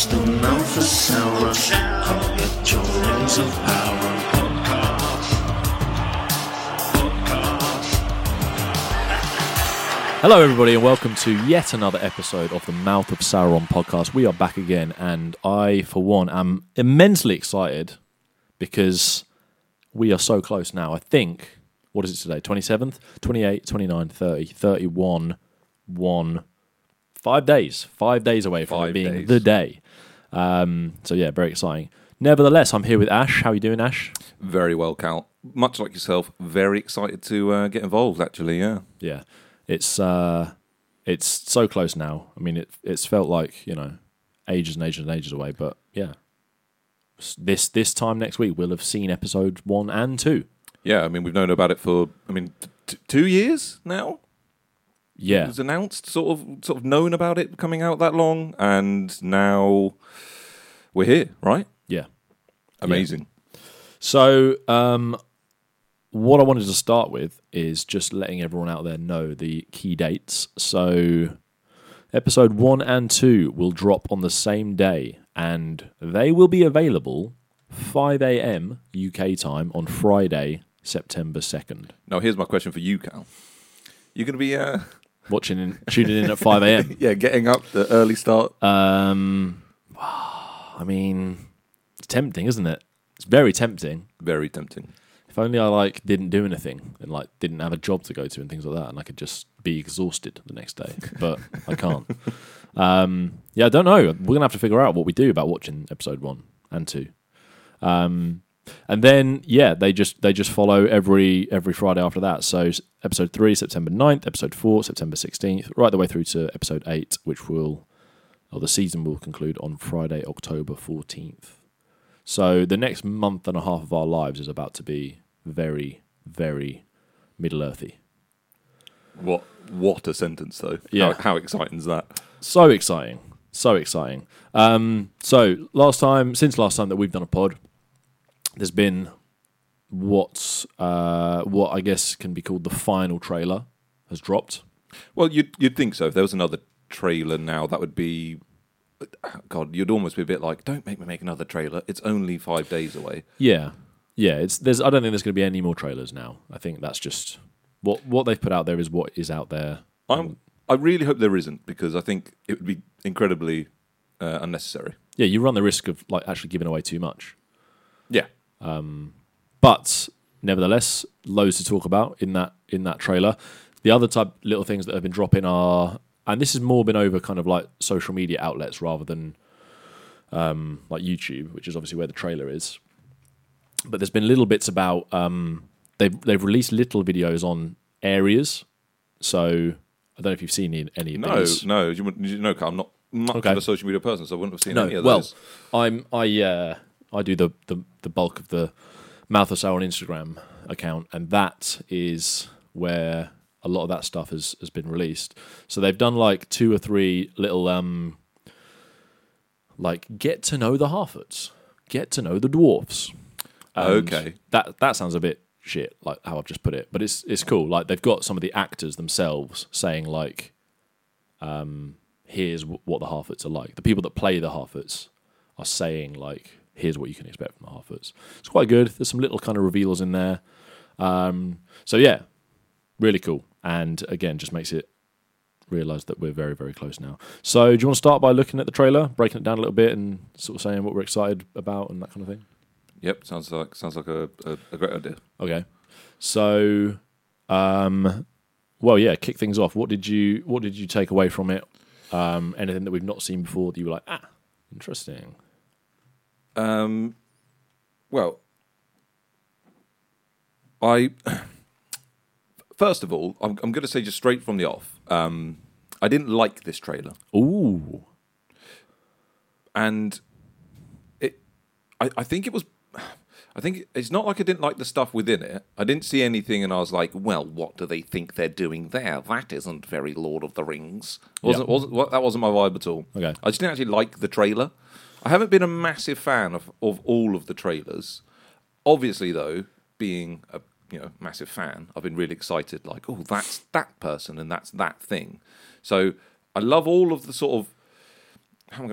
It's the Mouth of Sauron. Come get your rings of power. Hello, everybody, and welcome to yet another episode of the Mouth of Sauron podcast. We are back again, and I, for one, am immensely excited because we are so close now. I think, what is it today? 27th, 28, 29, 30, 31, 1, 5 days. 5 days away from it being the day. So, yeah, very exciting. Nevertheless, I'm here with Ash. How are you doing, Ash? Very well, Cal. Much like yourself, very excited to get involved, actually, yeah. Yeah. It's so close now. I mean, it's felt like, ages and ages and ages away. But yeah, this time next week we'll have seen episode 1 and 2. Yeah, I mean, we've known about it for 2 years now. Yeah, it was announced, sort of known about it coming out that long, and now we're here, right? Yeah, amazing. Yeah. So, what I wanted to start with is just letting everyone out there know the key dates. So, episode 1 and 2 will drop on the same day, and they will be available 5 a.m. UK time on Friday, September 2nd. Now, here's my question for you, Cal. You're going to be tuning in at 5 a.m. Yeah, getting up the early start. I mean, it's tempting, isn't it? It's very tempting. Very tempting. If only I didn't do anything and didn't have a job to go to and things like that, and I could just be exhausted the next day. But I can't. I don't know. We're gonna have to figure out what we do about watching episode 1 and 2. And then they just follow every Friday after that. So episode 3, September 9th, episode 4, September 16th, right the way through to episode 8, the season will conclude on Friday, October 14th. So the next month and a half of our lives is about to be very, very Middle-earthy. What a sentence, though. Yeah. How exciting is that? So exciting. So exciting. Since last time that we've done a pod, there's been what I guess can be called the final trailer has dropped. Well, you'd think so. If there was another trailer now, that would be... God, you'd almost be a bit like, don't make me make another trailer. It's only 5 days away. Yeah. I don't think there's going to be any more trailers now. I think that's just what they've put out there is what is out there. I really hope there isn't, because I think it would be incredibly unnecessary. Yeah, you run the risk of actually giving away too much. Yeah. But nevertheless, loads to talk about in that trailer. The other little things that have been dropping are, and this has more been over kind of social media outlets rather than YouTube, which is obviously where the trailer is. But there's been little bits about they've released little videos on areas. So I don't know if you've seen any of these. No. You know, I'm not much of a social media person, so I wouldn't have seen any of those. Well, I do the bulk of the Mouth of Sauron Instagram account, and that is where a lot of that stuff has been released. So they've done 2 or 3 little get to know the Harfoots, get to know the dwarves. Okay. That sounds a bit shit, like how I've just put it, but it's cool. They've got some of the actors themselves saying here's what the Harfoots are like. The people that play the Harfoots are saying here's what you can expect from the Harfoots. It's quite good. There's some little kind of reveals in there. So yeah, really cool. And again, just makes it realise that we're very, very close now. So do you want to start by looking at the trailer, breaking it down a little bit, and sort of saying what we're excited about and that kind of thing? Yep, sounds like a great idea. Okay, so kick things off. What did you take away from it? Anything that we've not seen before that you were like, interesting? Well, first of all, I'm going to say just straight from the off, I didn't like this trailer. Ooh, and I think it was. I think it's not like I didn't like the stuff within it. I didn't see anything, and I was like, "Well, what do they think they're doing there? That isn't very Lord of the Rings." That wasn't my vibe at all. Okay, I just didn't actually like the trailer. I haven't been a massive fan of all of the trailers. Obviously, though, being a massive fan, I've been really excited. That's that person and that's that thing. So I love all of the sort of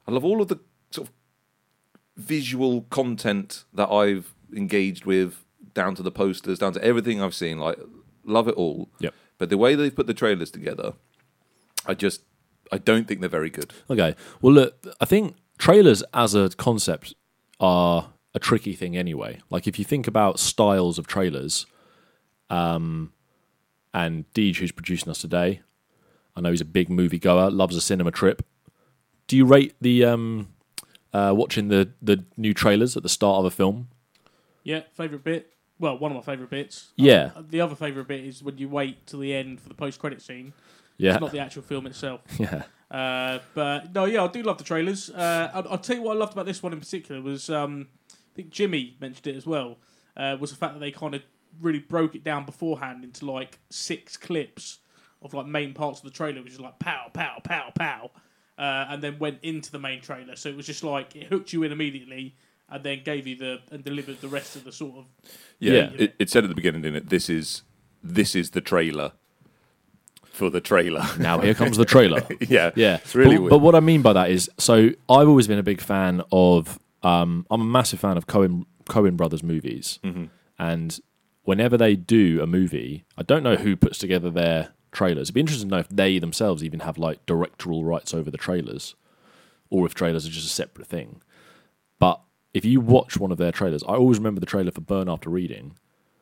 I love all of the sort of visual content that I've engaged with, down to the posters, down to everything I've seen. Like, love it all. Yep. But the way they put the trailers together, I don't think they're very good. Okay. Well, look, I think trailers as a concept are a tricky thing anyway. Like, if you think about styles of trailers, and Deej, who's producing us today, I know he's a big movie goer, loves a cinema trip. Do you rate the watching the new trailers at the start of a film? Yeah, favourite bit. Well, one of my favourite bits. Yeah. The other favourite bit is when you wait till the end for the post-credit scene. Yeah. It's not the actual film itself. Yeah. But no, yeah, I do love the trailers. I'll tell you what I loved about this one in particular was, I think Jimmy mentioned it as well, was the fact that they kind of really broke it down beforehand into like 6 clips of like main parts of the trailer, which is like pow, pow, pow, pow, and then went into the main trailer. So it was just like it hooked you in immediately, and then gave you and delivered the rest of the sort of. Yeah. It said at the beginning, didn't it? This is the trailer for the trailer. Now here comes the trailer. Yeah. It's but, really weird. But what I mean by that is, so I've always been a big fan of. I'm a massive fan of Coen Brothers movies, and whenever they do a movie, I don't know who puts together their trailers. It'd be interesting to know if they themselves even have like directorial rights over the trailers, or if trailers are just a separate thing. But if you watch one of their trailers, I always remember the trailer for Burn After Reading,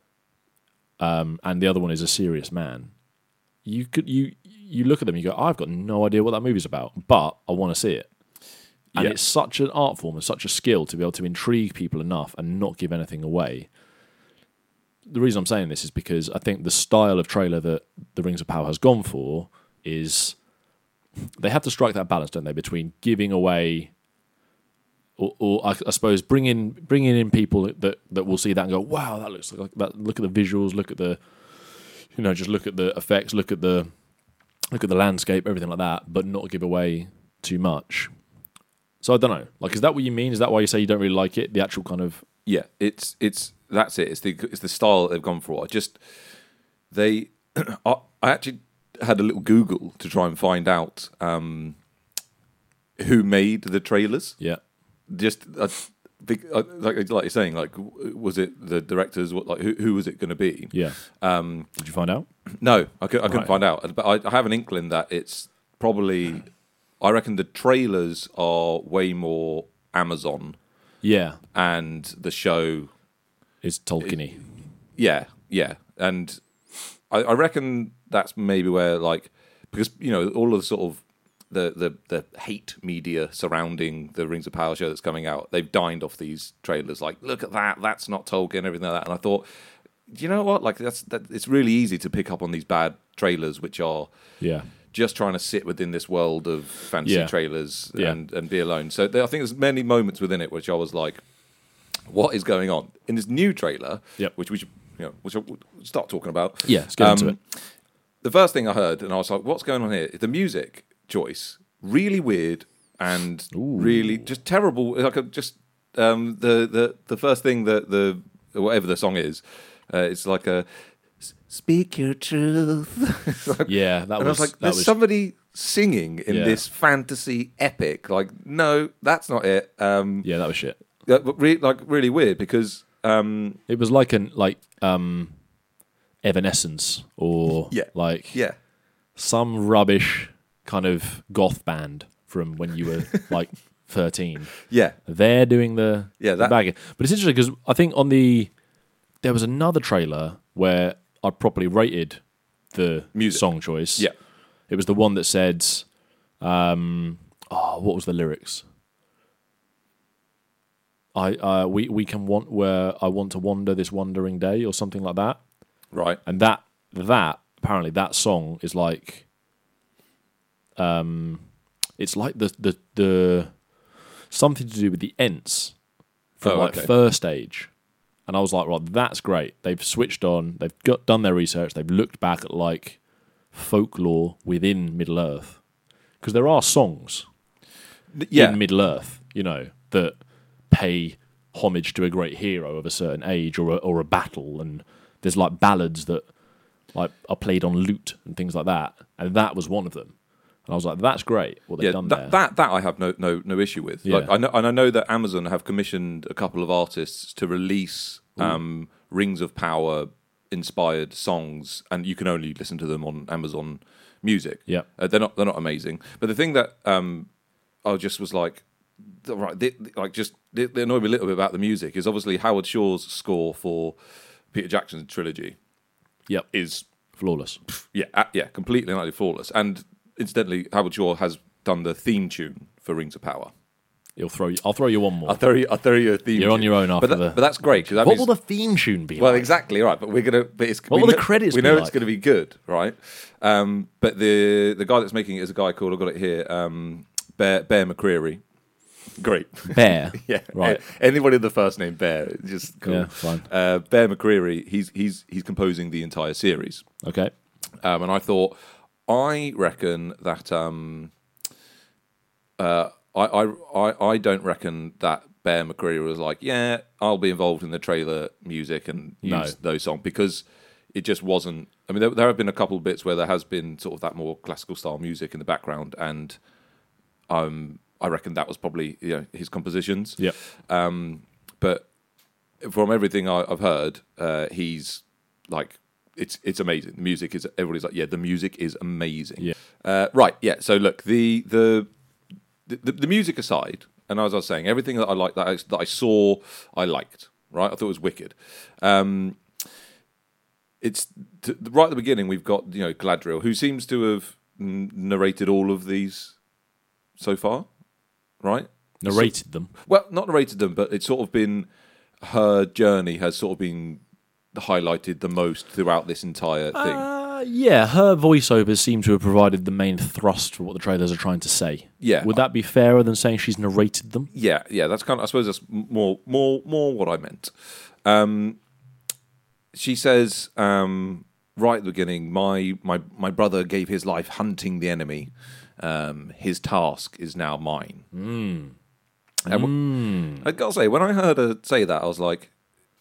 and the other one is A Serious Man. You look at them, and you go, I've got no idea what that movie's about, but I want to see it. And it's such an art form and such a skill to be able to intrigue people enough and not give anything away. The reason I'm saying this is because I think the style of trailer that The Rings of Power has gone for is they have to strike that balance, don't they, between giving away or I suppose bringing in people that will see that and go, wow, that looks like that. Look at the visuals, look at the, just look at the effects, look at the landscape, everything like that, but not give away too much. So I don't know. Like, is that what you mean? Is that why you say you don't really like it? The actual kind of it's that's it. It's the style that they've gone for. I actually had a little Google to try and find out who made the trailers. Yeah. Just like you're saying, like, was it the directors? Who was it going to be? Yeah. Did you find out? No, I couldn't find out. But I have an inkling that it's probably. I reckon the trailers are way more Amazon. Yeah. And the show is Tolkien-y. Yeah. And I reckon that's maybe where, like, because, all of the sort of the hate media surrounding the Rings of Power show that's coming out, they've dined off these trailers. Like, look at that's not Tolkien, everything like that. And I thought, do you know what? Like, it's really easy to pick up on these bad trailers, which are just trying to sit within this world of fantasy trailers and be alone. So I think there's many moments within it which I was like, what is going on? In this new trailer, which we should, which I'll start talking about. Yeah, let's get into it. The first thing I heard, and I was like, what's going on here? The music choice, really weird and really just terrible. Like the first thing that the whatever the song is, it's like a speak your truth. Like, that was. And I was like, there's somebody singing in this fantasy epic. Like, no, that's not it. That was shit. Really weird because it was like Evanescence or some rubbish kind of goth band from when you were like 13. Yeah, they're doing the bagging. But it's interesting because I think there was another trailer where I properly rated the song choice. Yeah, it was the one that said, what was the lyrics? We can want where I want to wander this wandering day or something like that. Right. And that apparently that song is like, it's like the something to do with the Ents from First Age. And I was like, right, that's great. They've switched on. They've done their research. They've looked back at like folklore within Middle Earth, because there are songs in Middle Earth, that pay homage to a great hero of a certain age or a battle, and there's like ballads that like are played on lute and things like that, and that was one of them. And I was like, that's great what they've done there. That I have no issue with. Yeah. Like, I know that Amazon have commissioned a couple of artists to release Rings of Power inspired songs, and you can only listen to them on Amazon Music. Yeah. They're not amazing. But the thing that I just was like, right, they annoyed me a little bit about the music is obviously Howard Shore's score for Peter Jackson's trilogy. Yep. Is Flawless. completely and utterly flawless. And incidentally, Howard Shore has done the theme tune for Rings of Power. I'll throw you one more. I'll throw you a theme. You're on your own after but that's great. 'Cause that what means, will the theme tune be? well, like? exactly right. But we're gonna. But it's, What will the credits We be know like? it's going to be good, right? But the guy that's making it is a guy called, I've got it here, Bear McCreary. Great. Bear. Yeah, Right. Anybody with the first name Bear, just cool. Yeah, fine. Bear McCreary. He's composing the entire series. Okay. And I reckon that I don't reckon that Bear McCreary was like, yeah, I'll be involved in the trailer music and use those songs, because it just wasn't. I mean, there have been a couple of bits where there has been sort of that more classical style music in the background, and I reckon that was probably his compositions. Yep. But from everything I've heard, he's like, it's amazing. The music is, everybody's like, yeah, the music is amazing. Yeah. Right. Yeah. So look, the music aside, and as I was saying, everything that I liked, that I saw, I liked. Right. I thought it was wicked. It's right at the beginning. We've got Galadriel, who seems to have narrated all of these so far. Right. Narrated them. Well, not narrated them, but it's sort of been, her journey has sort of been highlighted the most throughout this entire thing. Yeah, her voiceovers seem to have provided the main thrust for what the trailers are trying to say. Yeah. Would that be fairer than saying she's narrated them? Yeah, that's kind of, I suppose that's more what I meant. She says right at the beginning, my brother gave his life hunting the enemy. His task is now mine. And I gotta say, when I heard her say that, I was like,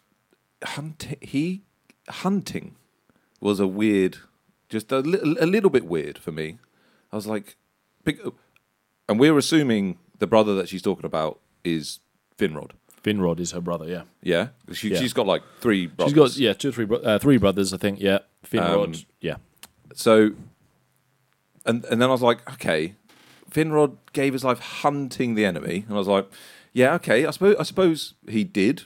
hunting was a weird, just a little bit weird for me. I was like, and we're assuming the brother that she's talking about is Finrod. Finrod is her brother, yeah. Yeah, she's got like 3 brothers. She's got 2 or 3 3 brothers, I think. Yeah, Finrod. Yeah. So, and then I was like, okay, Finrod gave his life hunting the enemy, and I was like, yeah, okay, I suppose he did,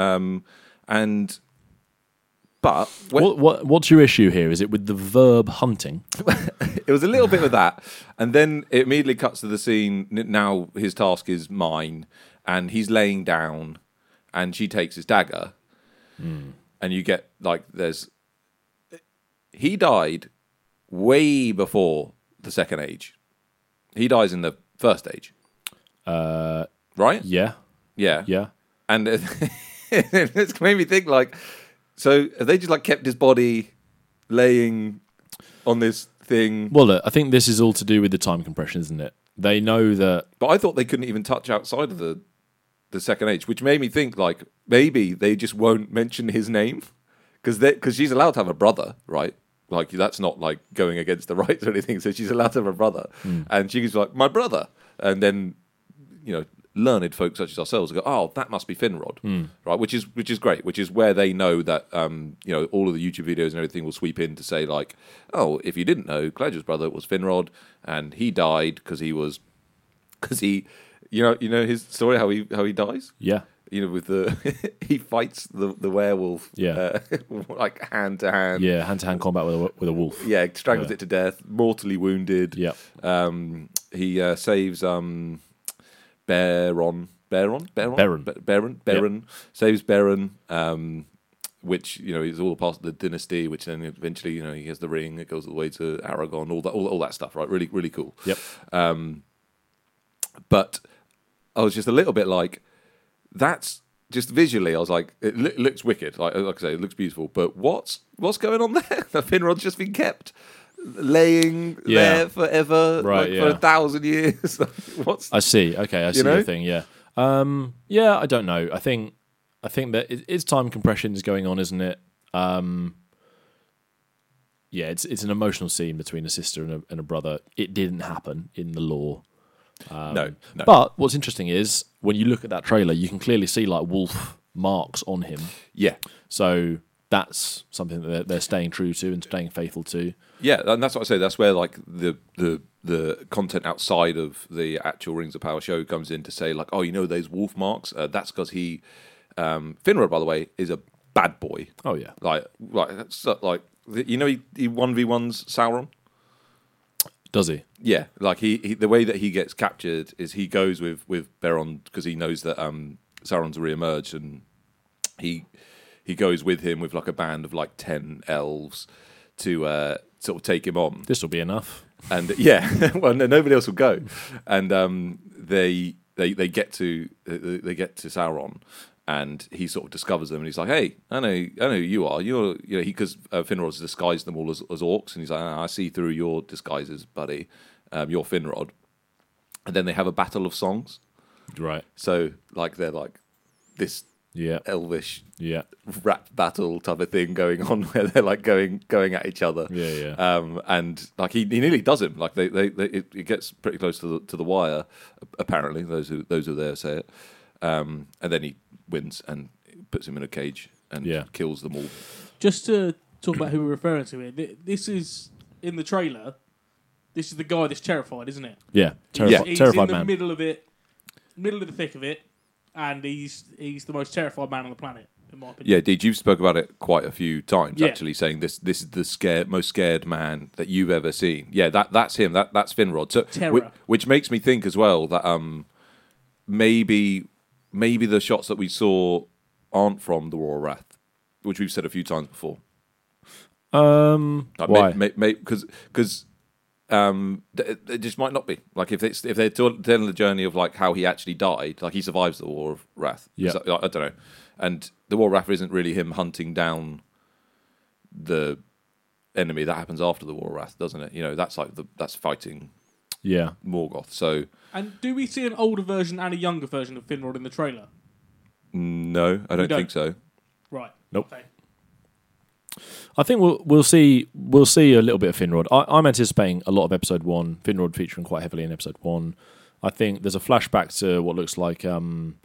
but what's your issue here? Is it with the verb hunting? It was a little bit of that, and then it immediately cuts to the scene. Now his task is mine, and he's laying down, and she takes his dagger, and you get like he died way before the Second Age. He dies in the First Age, right? Yeah. And it's made me think, like, so have they just like kept his body laying on this thing? Well, look, I think this is all to do with the time compression, isn't it? They know that. But I thought they couldn't even touch outside of the Second Age, which made me think, like, maybe they just won't mention his name because she's allowed to have a brother, right? Like, that's not like going against the rights or anything. So she's allowed to have a brother, and she's like, my brother, and then learned folk such as ourselves go, oh, that must be Finrod, right? Which is great. Which is where they know that all of the YouTube videos and everything will sweep in to say, like, oh, if you didn't know, Galadriel's brother was Finrod, and he died because he his story, how he dies. Yeah. With the he fights the werewolf. Yeah. Like hand to hand. Yeah, hand-to-hand combat with a wolf. Yeah, strangles it to death, mortally wounded. Yeah. He saves Baron saves Baron, which is all part of the dynasty. Which then eventually, he has the ring. It goes all the way to Aragon. All that stuff. Right, really, really cool. Yep. But I was just a little bit like, that's just visually. I was like, it looks wicked. Like I say, it looks beautiful. But what's going on there? Finrod's just been kept laying there forever, right, for 1,000 years. I see. Okay, I see your thing. Yeah. Yeah. I don't know. I think that it's time compression is going on, isn't it? yeah, it's an emotional scene between a sister and a brother. It didn't happen in the lore. No. But what's interesting is when you look at that trailer, you can clearly see like wolf marks on him. Yeah. So that's something that they're staying true to and staying faithful to. Yeah, and that's what I say. That's where like the content outside of the actual Rings of Power show comes in to say like, oh, you know those wolf marks. That's because he, Finrod, by the way, is a bad boy. Oh yeah, Like that's like you know he 1v1s Sauron. does he? Yeah, like he the way that he gets captured is he goes with Beron because he knows that Sauron's re-emerged, and he goes with him with like a band of like 10 elves to sort of take him on. This will be enough. And yeah, well, no, nobody else will go, and they get to Sauron, and he sort of discovers them, and he's like, "Hey, I know who you are. You're he because Finrod's disguised them all as orcs, and he's like, I see through your disguises, buddy. You're Finrod." And then they have a battle of songs. Right. So like they're like this Yeah. elvish Yeah. rap battle type of thing going on where they're like going at each other. Yeah. And like he nearly does him. Like it gets pretty close to the wire. Apparently, those who are there say it. And then he wins and puts him in a cage and kills them all. Just to talk about who we're referring to here, this is in the trailer. This is the guy that's terrified, isn't it? Yeah. He's Terrified in the man. middle of the thick of it, and he's the most terrified man on the planet, in my opinion. Yeah, Deej, you've spoke about it quite a few times, Yeah. actually, saying this is the most scared man that you've ever seen. Yeah, that's him. That's Finrod. So, Terror. which makes me think as well that maybe the shots that we saw aren't from the War of Wrath, which we've said a few times before. Why? Because it just might not be. Like if they're telling the journey of like how he actually died, like he survives the War of Wrath. Yeah. So, I don't know. And the War of Wrath isn't really him hunting down the enemy. That happens after the War of Wrath, doesn't it? You know, that's like that's fighting Yeah. Morgoth. So And do we see an older version and a younger version of Finrod in the trailer? no, I don't don't? think so. Right. Nope. Okay. I think we'll see a little bit of Finrod. I'm anticipating a lot of episode 1, Finrod featuring quite heavily in episode 1. I think there's a flashback to what looks like I've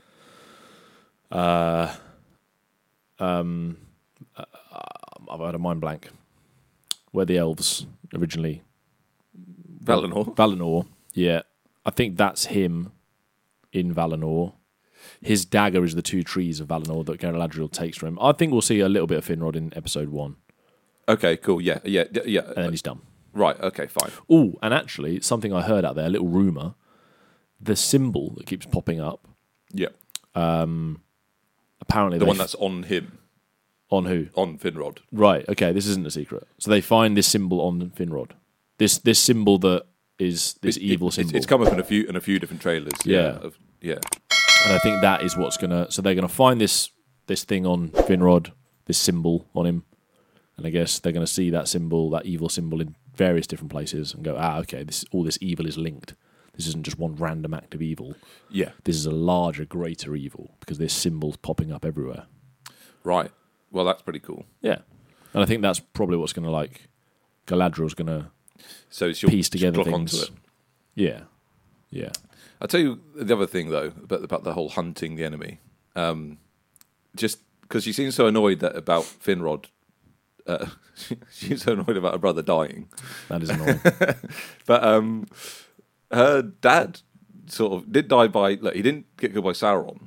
had a mind blank. Where the elves originally Valinor. Yeah. I think that's him in Valinor. His dagger is the 2 trees of Valinor that Galadriel takes from him. I think we'll see a little bit of Finrod in episode 1. Okay, cool. Yeah. And then he's done. Right. Okay, fine. Oh, and actually, something I heard out there, a little rumour, the symbol that keeps popping up, Yeah. apparently The one that's on him, on who? on Finrod. Right, okay, this isn't a secret. So they find this symbol on Finrod. This symbol that is this evil symbol. It's come up in a few different trailers. Yeah. Yeah. And I think that is what's so they're gonna find this thing on Finrod, this symbol on him. And I guess they're gonna see that symbol, that evil symbol in various different places and go, okay, all this evil is linked. This isn't just one random act of evil. Yeah. This is a larger, greater evil because this symbol's popping up everywhere. Right. Well, that's pretty cool. Yeah. And I think that's probably what's gonna Galadriel's gonna So she'll piece together clock onto things. it. Yeah. Yeah. I'll tell you the other thing though about the whole hunting the enemy. Just because she seems so annoyed about Finrod. She's so annoyed about her brother dying. That is annoying. But her dad sort of did die by. Look, he didn't get killed by Sauron.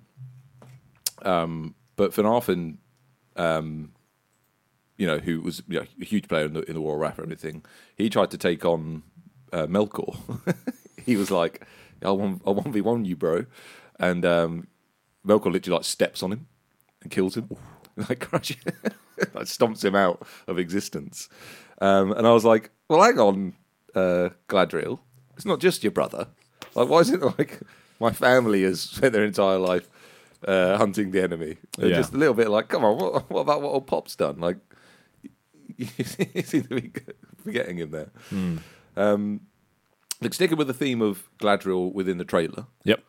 But Finarfin, who was a huge player in the War of Wrath and everything, he tried to take on Melkor. He was like, I'll 1v1 you, bro. And Melkor literally like steps on him and kills him. Like crush like stomps him out of existence. And I was like, well, hang on, Galadriel. It's not just your brother. Like, why is it like my family has spent their entire life hunting the enemy? They're just a little bit like, come on, what about what old Pop's done? Like, you seem to be forgetting him there. Look, sticking with the theme of Galadriel within the trailer. Yep.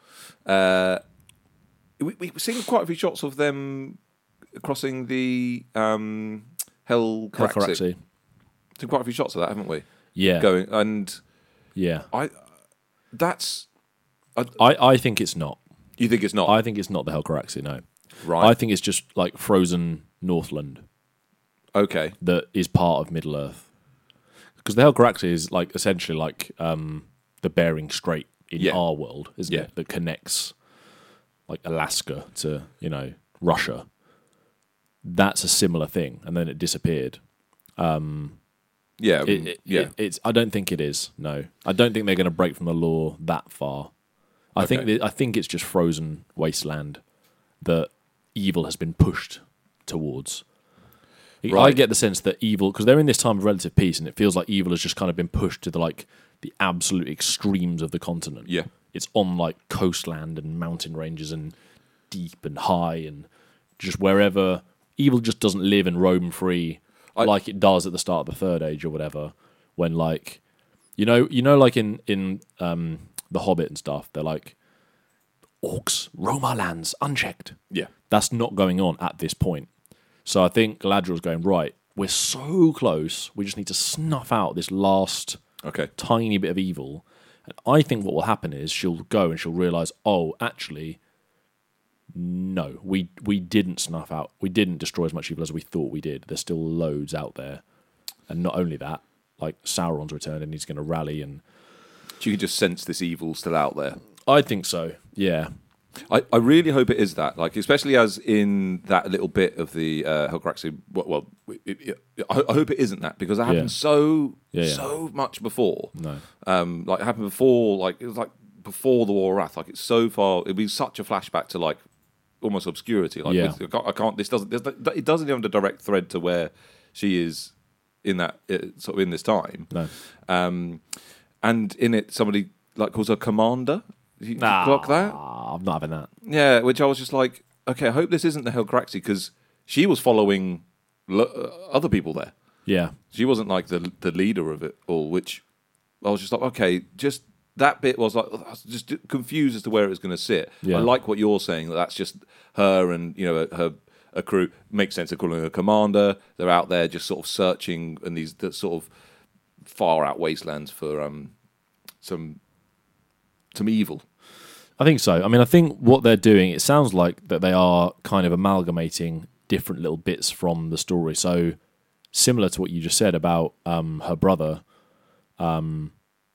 We've seen quite a few shots of them crossing the Hell Caraxi. seen quite a few shots of that, haven't we? Yeah, Going and yeah. that's. I think it's not. You think it's not I think it's not the Helcaraxi. No, right? I think it's just like frozen Northland Okay. that is part of Middle Earth. Because the Helcaraxi is like essentially like the Bering Strait in Yeah. our world, isn't Yeah. it? That connects like Alaska to Russia. That's a similar thing, and then it disappeared. Yeah. Yeah, it's. I don't think it is. No, I don't think they're going to break from the law that far. I think it's just frozen wasteland that evil has been pushed towards. I Right. get the sense that evil, because they're in this time of relative peace, and it feels like evil has just kind of been pushed to the absolute extremes of the continent. Yeah. It's on like coastland and mountain ranges and deep and high and just wherever evil just doesn't live and roam free like it does at the start of the Third Age or whatever. When like like in The Hobbit and stuff, they're like orcs roam our lands unchecked. Yeah. That's not going on at this point. So I think Galadriel's going, right, we're so close, we just need to snuff out this last Okay. tiny bit of evil. And I think what will happen is she'll go and she'll realise, oh, actually, no, we didn't snuff out, we didn't destroy as much evil as we thought we did. There's still loads out there. And not only that, like Sauron's returned and he's going to rally, and So you can just sense this evil still out there. I think so, yeah. I really hope it is that, like, especially as in that little bit of the Helcaraxi. Well, I hope it isn't that, because that happened so much before. No. Like it happened before, like it was like before the War of Wrath. Like it's so far. It'd be such a flashback to like almost obscurity. Like I can't. This doesn't. It doesn't even have a direct thread to where she is in that sort of in this time. No. And in it, somebody like calls her Commander. You clock that? I'm not having that. Yeah, which I was just like, okay, I hope this isn't the Helcaraxi, because she was following other people there. Yeah. She wasn't like the leader of it all, which I was just like, okay, just that bit was like, I was just confused as to where it was going to sit. Yeah. I like what you're saying, that's just her and, her crew. Makes sense of calling her Commander. They're out there just sort of searching in these sort of far out wastelands for some evil. I think so. I mean, I think what they're doing, it sounds like that they are kind of amalgamating different little bits from the story. So similar to what you just said about her brother going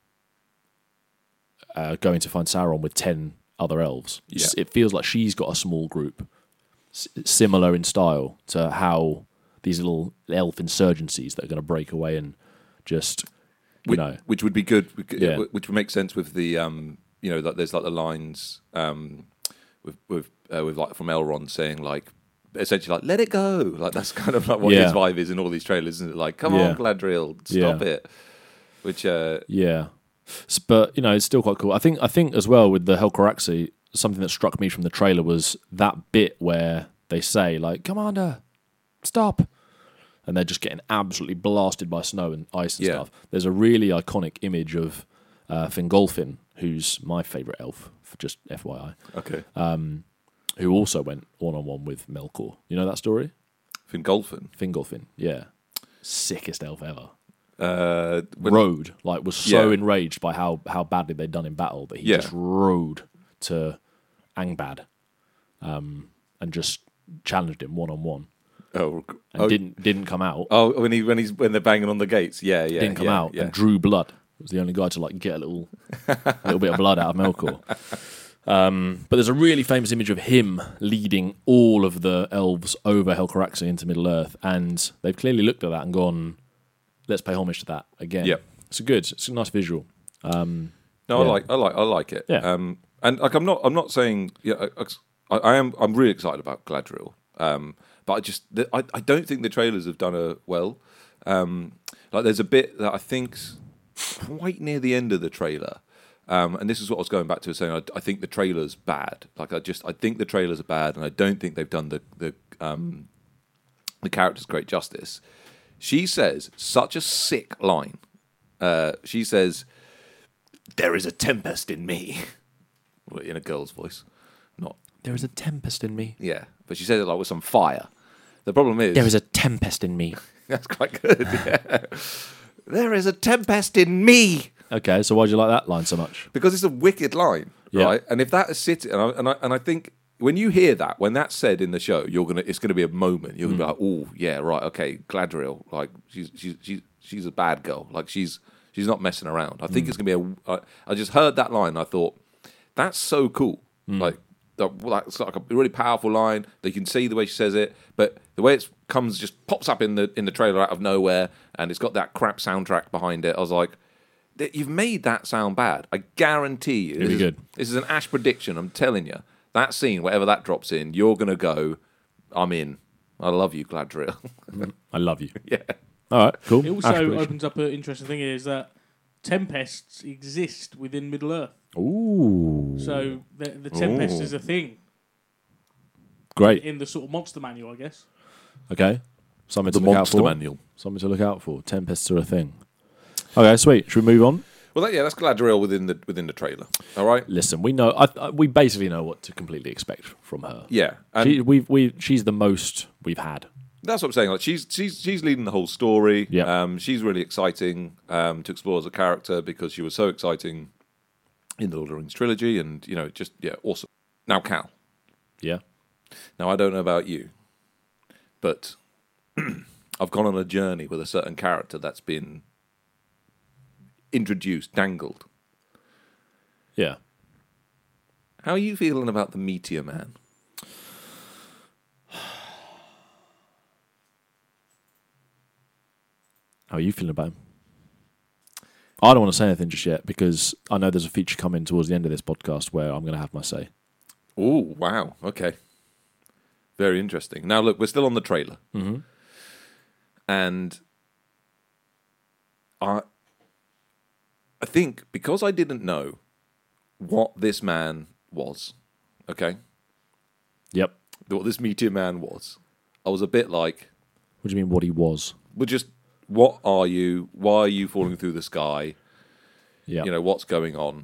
to find Sauron with 10 other elves. Yeah. It feels like she's got a small group, similar in style to how these little elf insurgencies that are going to break away and just, which would be good, Yeah. which would make sense with the like there's like the lines with like from Elrond saying like essentially like let it go, like that's kind of like what his vibe is in all these trailers, isn't it? Like come on Galadriel, stop it. Which but it's still quite cool. I think as well with the Helcaraxi, something that struck me from the trailer was that bit where they say like Commander, stop. And they're just getting absolutely blasted by snow and ice and stuff. There's a really iconic image of Fingolfin, who's my favourite elf, for just FYI. Okay. Who also went one-on-one with Melkor. You know that story? Fingolfin, yeah. Sickest elf ever. when- Rode, like, was so Yeah. enraged by how badly they'd done in battle that he Yeah. just rode to Angband and just challenged him one-on-one. And didn't come out. when they're banging on the gates, Didn't come out and drew blood. Was the only guy to like get a little bit of blood out of Melkor. But there's a really famous image of him leading all of the elves over Helcaraxi into Middle Earth, and they've clearly looked at that and gone, "Let's pay homage to that again." Yep. It's a nice visual. No, Yeah. I like it. Yeah. And like I'm not saying I'm really excited about Galadriel. But I don't think the trailers have done her well. Like there's a bit that I think's quite near the end of the trailer. And this is what I was going back to saying. I think the trailer's bad. Like I think the trailers are bad, and I don't think they've done the characters great justice. She says such a sick line. She says, "There is a tempest in me," in a girl's voice, not. There is a tempest in me. Yeah, but she says it like with some fire. The problem is There is a tempest in me. that's quite good. Yeah. There is a tempest in me. Okay, so why do you like that line so much? Because it's a wicked line, Yeah. right? And if that is sitting, and I think when you hear that, when that's said in the show, it's gonna be a moment. You're gonna be like, oh yeah, right, okay, Gladriel, like she's a bad girl, like she's not messing around. I think it's gonna be I just heard that line, and I thought that's so cool, like. It's like a really powerful line. You can see the way she says it, but the way it just pops up in the trailer out of nowhere, and it's got that crap soundtrack behind it. I was like, you've made that sound bad. I guarantee you. It'll be good. This is an Ash prediction. I'm telling you. That scene, whatever that drops in, you're gonna go, I'm in. I love you, Gladriel. I love you. Yeah. All right, cool. It Ash also prediction. opens up an interesting thing is that tempests exist within Middle Earth. Ooh, So the tempest Ooh. is a thing great. in the sort of monster manual, I guess. Okay, something The to look out monster for. manual. Something to look out for. Tempests are a thing. Okay, sweet. Should we move on? Well, that's Gladriel within the trailer. All right. Listen, we know. We basically know what to completely expect from her. Yeah. And She's the most we've had. that's what I'm saying. Like she's leading the whole story. Yeah. She's really exciting to explore as a character because she was so exciting in the Lord of the Rings trilogy, and just awesome. Now, Cal. Yeah. Now I don't know about you, but I've gone on a journey with a certain character that's been introduced, dangled. Yeah. How are you feeling about the Meteor Man? How are you feeling about him? I don't want to say anything just yet because I know there's a feature coming towards the end of this podcast where I'm going to have my say. Oh, wow. Okay. Very interesting. Now, look, we're still on the trailer. Mm-hmm. And I think because I didn't know what this man was, okay, Yep. what this Meteor Man was, I was a bit like, What do you mean what he was? well, just, what are you? Why are you falling through the sky? Yeah. What's going on?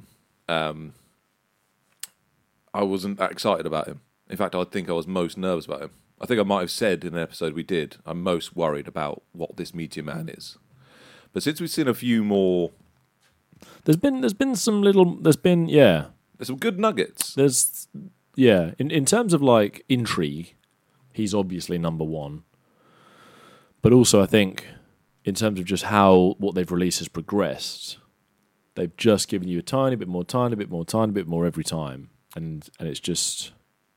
I wasn't that excited about him. In fact, I think I was most nervous about him. I think I might have said in an episode we did, I'm most worried about what this Meteor Man is. But since we've seen a few more, There's been some little there's some good nuggets. in terms of like intrigue, he's obviously number one. But also I think in terms of just how what they've released has progressed, they've just given you a tiny bit more every time. And it's just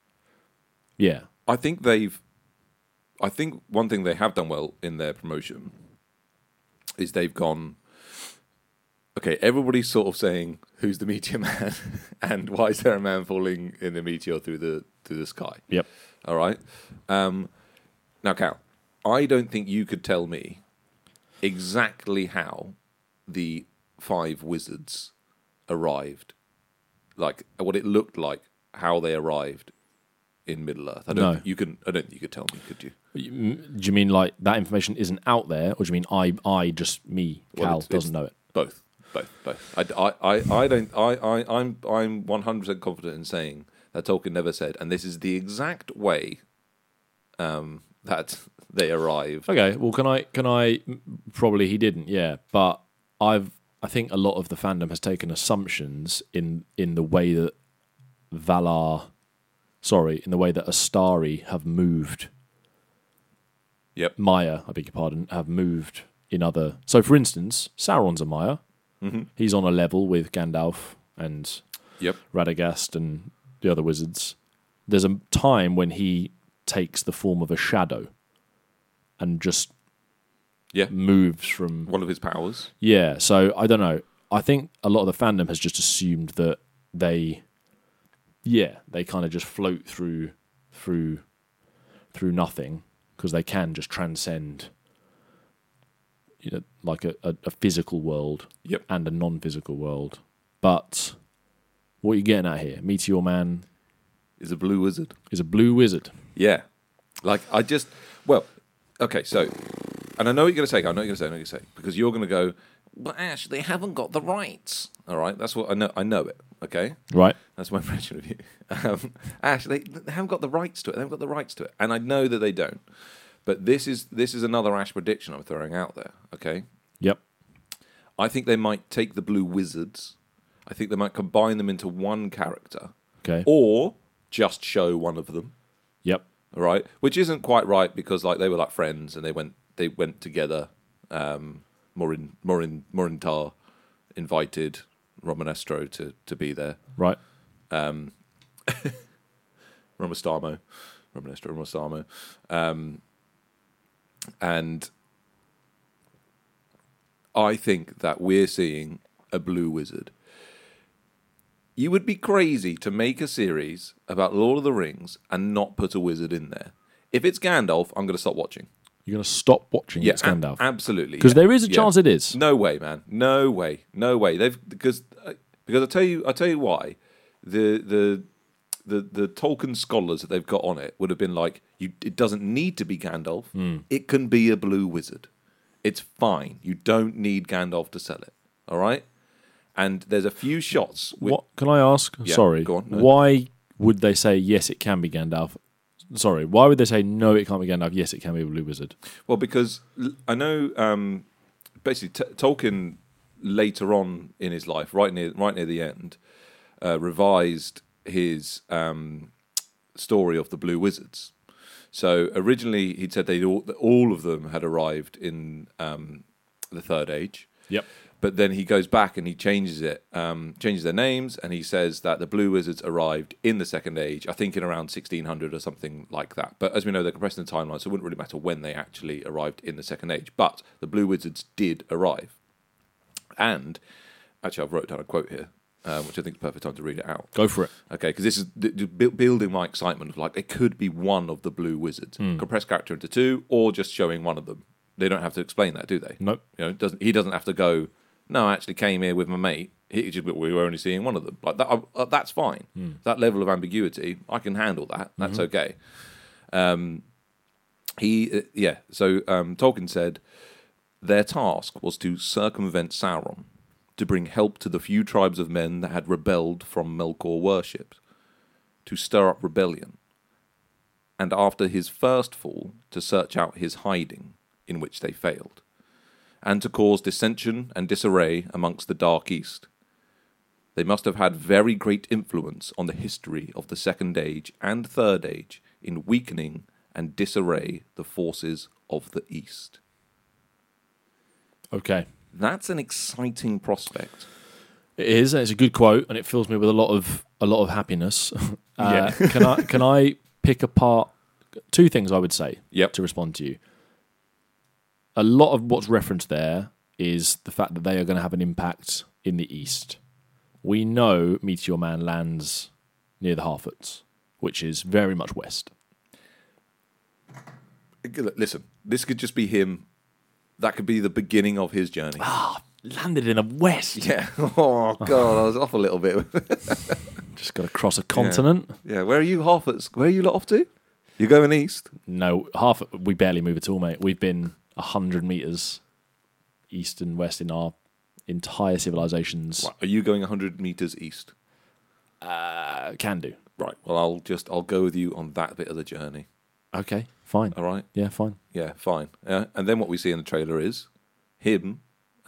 I think one thing they have done well in their promotion is they've gone, okay, everybody's sort of saying, who's the Meteor Man? And why is there a man falling in a meteor through the sky? Yep. All right. Now, Cal, I don't think you could tell me exactly how the 5 wizards arrived, like what it looked like, how they arrived in Middle Earth. I don't think you could tell me, could you? Do you mean like that information isn't out there, or do you mean Cal, Well, doesn't know it? Both. I'm 100% confident in saying that Tolkien never said, and this is the exact way that they arrived. Okay, well, can I? Probably he didn't. Yeah, but I think a lot of the fandom has taken assumptions in the way that in the way that Astari have moved. Yep. Maya, I beg your pardon, have moved in other. So, for instance, Sauron's a Maya. Mm-hmm. He's on a level with Gandalf and Yep. Radagast and the other wizards. There's a time when he takes the form of a shadow and just moves from One of his powers. Yeah, so I don't know. I think a lot of the fandom has just assumed that they kind of just float through nothing because they can just transcend, like a physical world and a non-physical world. But what are you getting at here? Meteor Man Is a blue wizard. is a blue wizard. Yeah. Like, okay, so, and I know what you're going to say, because you're going to go, but Ash, they haven't got the rights. All right, that's what I know it, okay? Right. That's my impression of you. Ash, they haven't got the rights to it. They haven't got the rights to it. And I know that they don't. But this is another Ash prediction I'm throwing out there. Okay, Yep. I think they might take the Blue Wizards. I think they might combine them into one character, Okay. or just show one of them. Yep. All right, which isn't quite right because like they were like friends and they went together. Morintar invited Romanestro to be there. Right. Romanestro. And I think that we're seeing a blue wizard. You would be crazy to make a series about Lord of the Rings and not put a wizard in there. If it's Gandalf, I'm going to stop watching. You're going to stop watching It's Gandalf? Absolutely. Because there is a chance it is. No way, man. No way. Because I tell you why. The Tolkien scholars that they've got on it would have been like, it doesn't need to be Gandalf. It can be a blue wizard. It's fine. You don't need Gandalf to sell it. All right? And there's a few shots. What can I ask? Yeah, Sorry. go on. No. Why would they say yes, it can be Gandalf? Sorry. Why would they say no, it can't be Gandalf? Yes, it can be a blue wizard. Well, because I know basically Tolkien later on in his life, right near the end, revised his story of the Blue Wizards. So originally he'd said all of them had arrived in the Third Age. Yep. But then he goes back and he changes it, changes their names, and he says that the Blue Wizards arrived in the Second Age, I think in around 1600 or something like that. But as we know, they're compressing the timeline, so it wouldn't really matter when they actually arrived in the Second Age. But the Blue Wizards did arrive. And, actually I've wrote down a quote here, which I think is the perfect time to read it out. Go for it. Okay, because this is building my excitement of like, it could be one of the Blue Wizards. Compress character into two, or just showing one of them. They don't have to explain that, do they? Nope. He doesn't have to go, no, I actually came here with my mate. We were only seeing one of them. Like that, that's fine. That level of ambiguity, I can handle that. That's okay. So Tolkien said their task was to circumvent Sauron, to bring help to the few tribes of men that had rebelled from Melkor worship, to stir up rebellion, and after his first fall, to search out his hiding, in which they failed, and to cause dissension and disarray amongst the Dark East. They must have had very great influence on the history of the Second Age and Third Age in weakening and disarray the forces of the East. Okay. That's an exciting prospect. It is. It's a good quote, and it fills me with a lot of happiness. Yeah. Can I pick apart two things I would say Yep. to respond to you? A lot of what's referenced there is the fact that they are going to have an impact in the East. We know Meteor Man lands near the Harfoots, which is very much west. Listen, this could just be him. That could be the beginning of his journey. Landed in the west. Yeah. Oh, God, I was off a little bit. Just got to cross a continent. Yeah, where are you, Harfoots? Where are you lot off to? You're going east? No, we barely move at all, mate. We've been 100 metres east and west in our entire civilizations. Right. Are you going 100 metres east? Can do. Right. Well, I'll go with you on that bit of the journey. Okay, fine. All right. Yeah, fine. Yeah, fine. Yeah. And then what we see in the trailer is him.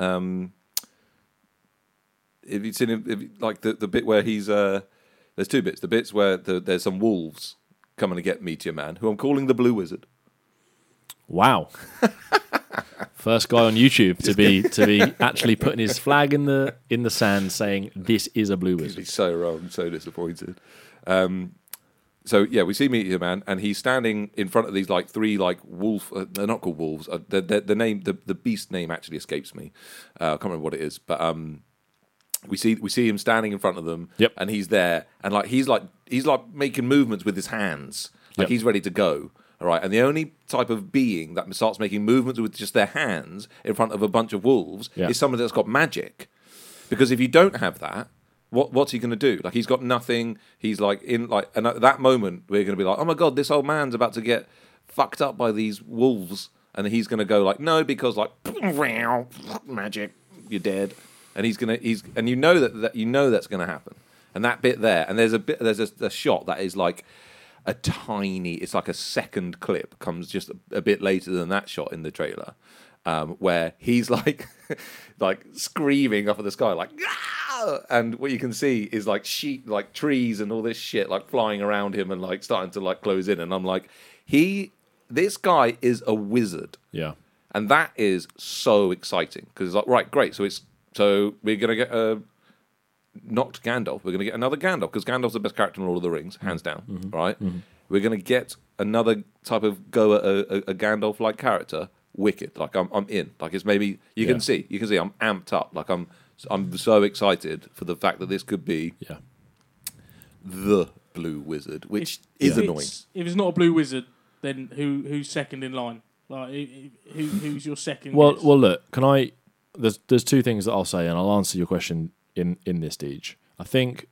If you've seen him, like the bit where he's there's two bits. The bits where there's some wolves coming to get Meteor Man, who I'm calling the Blue Wizard. Wow. First guy on YouTube to be actually putting his flag in the sand saying this is a blue wizard. He's so wrong, so disappointed. So yeah, we see Meteor Man, and he's standing in front of these like three like wolf. They're not called wolves. The name, the beast name actually escapes me. I can't remember what it is, but we see him standing in front of them. Yep. And he's there, and he's making movements with his hands, like Yep. he's ready to go. All right, and the only type of being that starts making movements with just their hands in front of a bunch of wolves is someone that's got magic. Because if you don't have that, what's he going to do? Like, he's got nothing. He's and at that moment we're going to be like, oh my God, this old man's about to get fucked up by these wolves, and he's going to go like, no, because like magic, you're dead, and and you know that's going to happen, and that bit there, and there's a shot that is like. a tiny. It's like a second clip comes just a bit later than that shot in the trailer, where he's like like screaming up at the sky like. "Ah!" And what you can see is like sheep, like trees and all this shit like flying around him and like starting to like close in. And I'm like, this guy is a wizard. Yeah. And that is so exciting because it's like, right, great. So we're gonna get not Gandalf. We're gonna get another Gandalf because Gandalf's the best character in Lord of the Rings, hands down. Right? We're gonna get another type of go at a Gandalf-like character. Wicked. Like I'm in. Like it's maybe you can see I'm amped up. Like I'm so excited for the fact that this could be the Blue Wizard, which is annoying. If it's not a Blue Wizard, then who's second in line? Like who's your second? Well, guess? look. Can I? There's two things that I'll say, and I'll answer your question in this Deej. I think,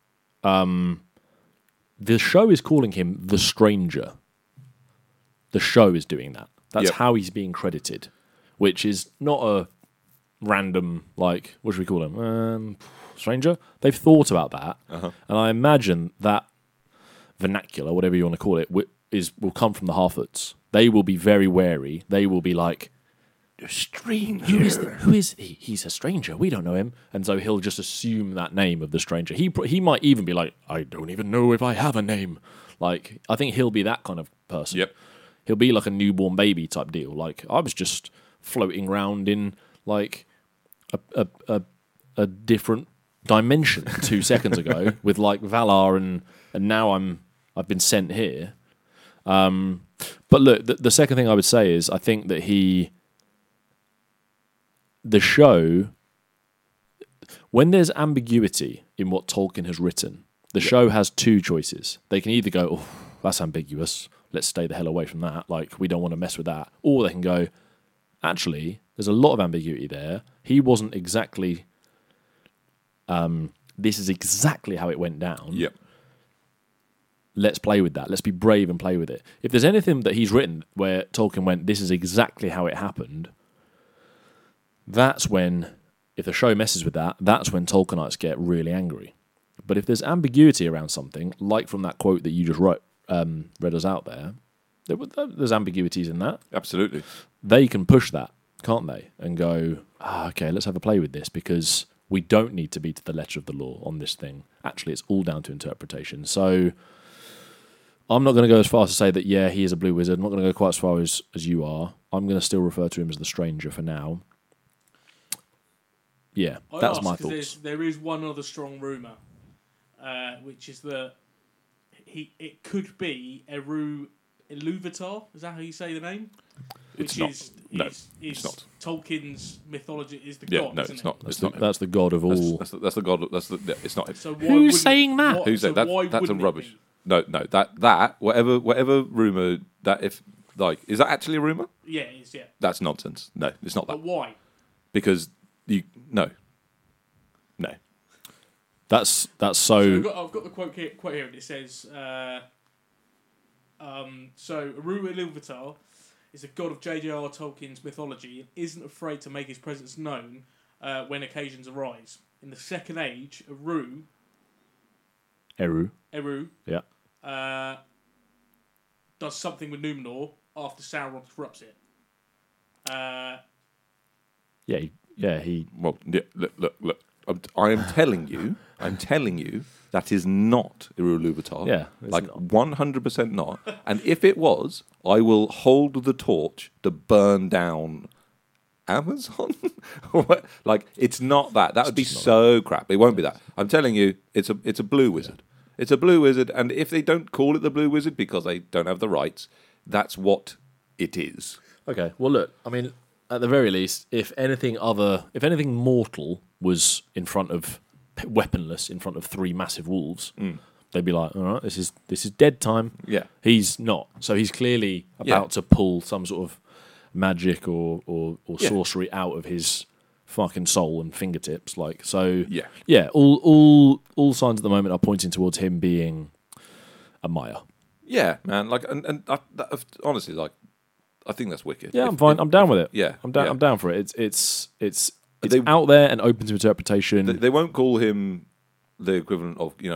the show is calling him the Stranger. The show is doing that. That's how he's being credited, which is not a random, like, what should we call him? Stranger? They've thought about that, and I imagine that vernacular, whatever you want to call it, will come from the Harfoots. They will be very wary. They will be like, a stranger. Who is he? He's a stranger. We don't know him. And so he'll just assume that name of the stranger. He might even be like, I don't even know if I have a name. Like, I think he'll be that kind of person. Yep. He'll be like a newborn baby type deal. Like, I was just floating around in like a different dimension 2 seconds ago with like Valar and now I've been sent here. But look, the second thing I would say is I think that the show, when there's ambiguity in what Tolkien has written, the show has two choices. They can either go, oh, that's ambiguous, let's stay the hell away from that, like, we don't want to mess with that. Or they can go, actually, there's a lot of ambiguity there. He wasn't exactly, this is exactly how it went down. Yep. Let's play with that. Let's be brave and play with it. If there's anything that he's written where Tolkien went, this is exactly how it happened, that's when, if the show messes with that, that's when Tolkienites get really angry. But if there's ambiguity around something, like from that quote that you just read us out there's ambiguities in that. Absolutely. They can push that, can't they? And go, okay, let's have a play with this because we don't need to be to the letter of the law on this thing. Actually, it's all down to interpretation. So I'm not going to go as far as to say that, yeah, he is a blue wizard. I'm not going to go quite as far as you are. I'm going to still refer to him as the Stranger for now. Yeah, that's my thoughts. There is one other strong rumour, which is that it could be Eru Ilúvatar. Is that how you say the name? It's not. Tolkien's mythology is the Yeah, god. no, isn't it's it? not. It's not. That's the god of all. That's the god. It's not. So why Who's wouldn't- saying that? Who's so that? why That's a wouldn't it rubbish. be? No, that whatever rumor that if like is that actually a rumor? Yeah, it is. Yeah, That's nonsense. No, it's not but that why? because no. That's so. So I've got the quote here, and it says, so Eru Ilúvatar is a god of J.J.R. Tolkien's mythology and isn't afraid to make his presence known when occasions arise. In the Second Age, Eru. Yeah. Does something with Númenor after Sauron corrupts it. He. Well, yeah, look. I am telling you that is not Eru Ilúvatar. Yeah, it's like not. 100% not. And if it was, I will hold the torch to burn down Amazon. Like it's not that. That would be so crap. It won't be that. I'm telling you, it's a blue wizard. It's a blue wizard, and if they don't call it the blue wizard because they don't have the rights, that's what it is. Okay. Well, look. I mean, at the very least, if anything mortal was in front of weaponless in front of three massive wolves, they'd be like, all right, this is dead time. Yeah. He's not. So he's clearly about to pull some sort of magic or sorcery out of his fucking soul and fingertips. Like, so yeah, all signs at the moment are pointing towards him being a Maya. Yeah, man. Like, and honestly, like, I think that's wicked. Yeah, I'm fine. I'm down with it. Yeah, I'm down. I'm down for it. It's out there and open to interpretation. They won't call him the equivalent of, like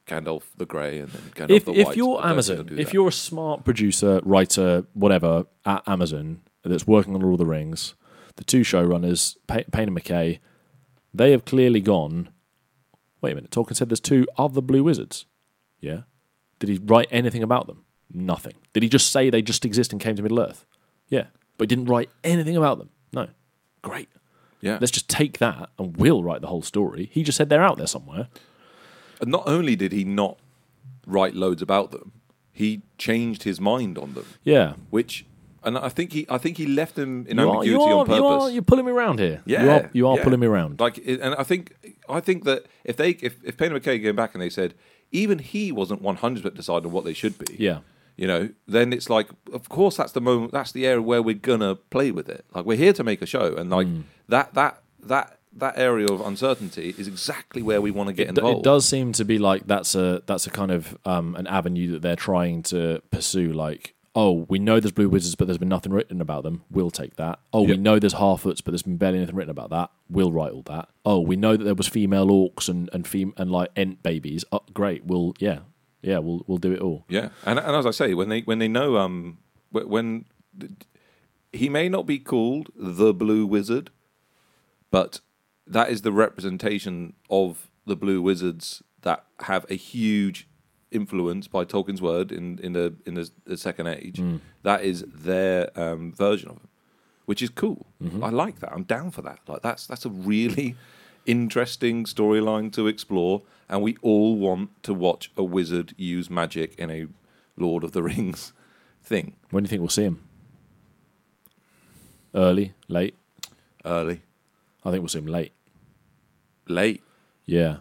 Gandalf the Grey and then Gandalf the White. If you're I don't think Amazon, they'll do if that. you're a smart producer, writer, whatever at Amazon that's working on Lord of the Rings, the two showrunners, Payne and McKay, they have clearly gone. Wait a minute, Tolkien said there's two other blue wizards. Yeah. Did he write anything about them? Nothing. Did he just say they just exist and came to Middle Earth? Yeah. But he didn't write anything about them. No. Great. Yeah. Let's just take that and we'll write the whole story. He just said they're out there somewhere. And not only did he not write loads about them, he changed his mind on them. Yeah. And I think he left them in ambiguity on purpose. You're pulling me around here. Yeah, you are pulling me around. And I think that if Payne and McKay came back and they said even he wasn't 100% decided on what they should be. Yeah. Then it's like, of course, that's the moment. That's the area where we're gonna play with it. Like we're here to make a show, and like that area of uncertainty is exactly where we want to get involved. It does seem to be like that's a kind of an avenue that they're trying to pursue. Like, oh, we know there's blue wizards, but there's been nothing written about them. We'll take that. Oh, we know there's Harfoots, but there's been barely anything written about that. We'll write all that. Oh, we know that there was female orcs and like Ent babies. Oh, great. We'll do it all. Yeah, and as I say, when they know when he may not be called the Blue Wizard, but that is the representation of the Blue Wizards that have a huge influence by Tolkien's word in the Second Age. That is their version of him, which is cool. I like that. I'm down for that. Like that's a really interesting storyline to explore, and we all want to watch a wizard use magic in a Lord of the Rings thing. When do you think we'll see him? Early, late? Early, I think we'll see him late. late. Yeah.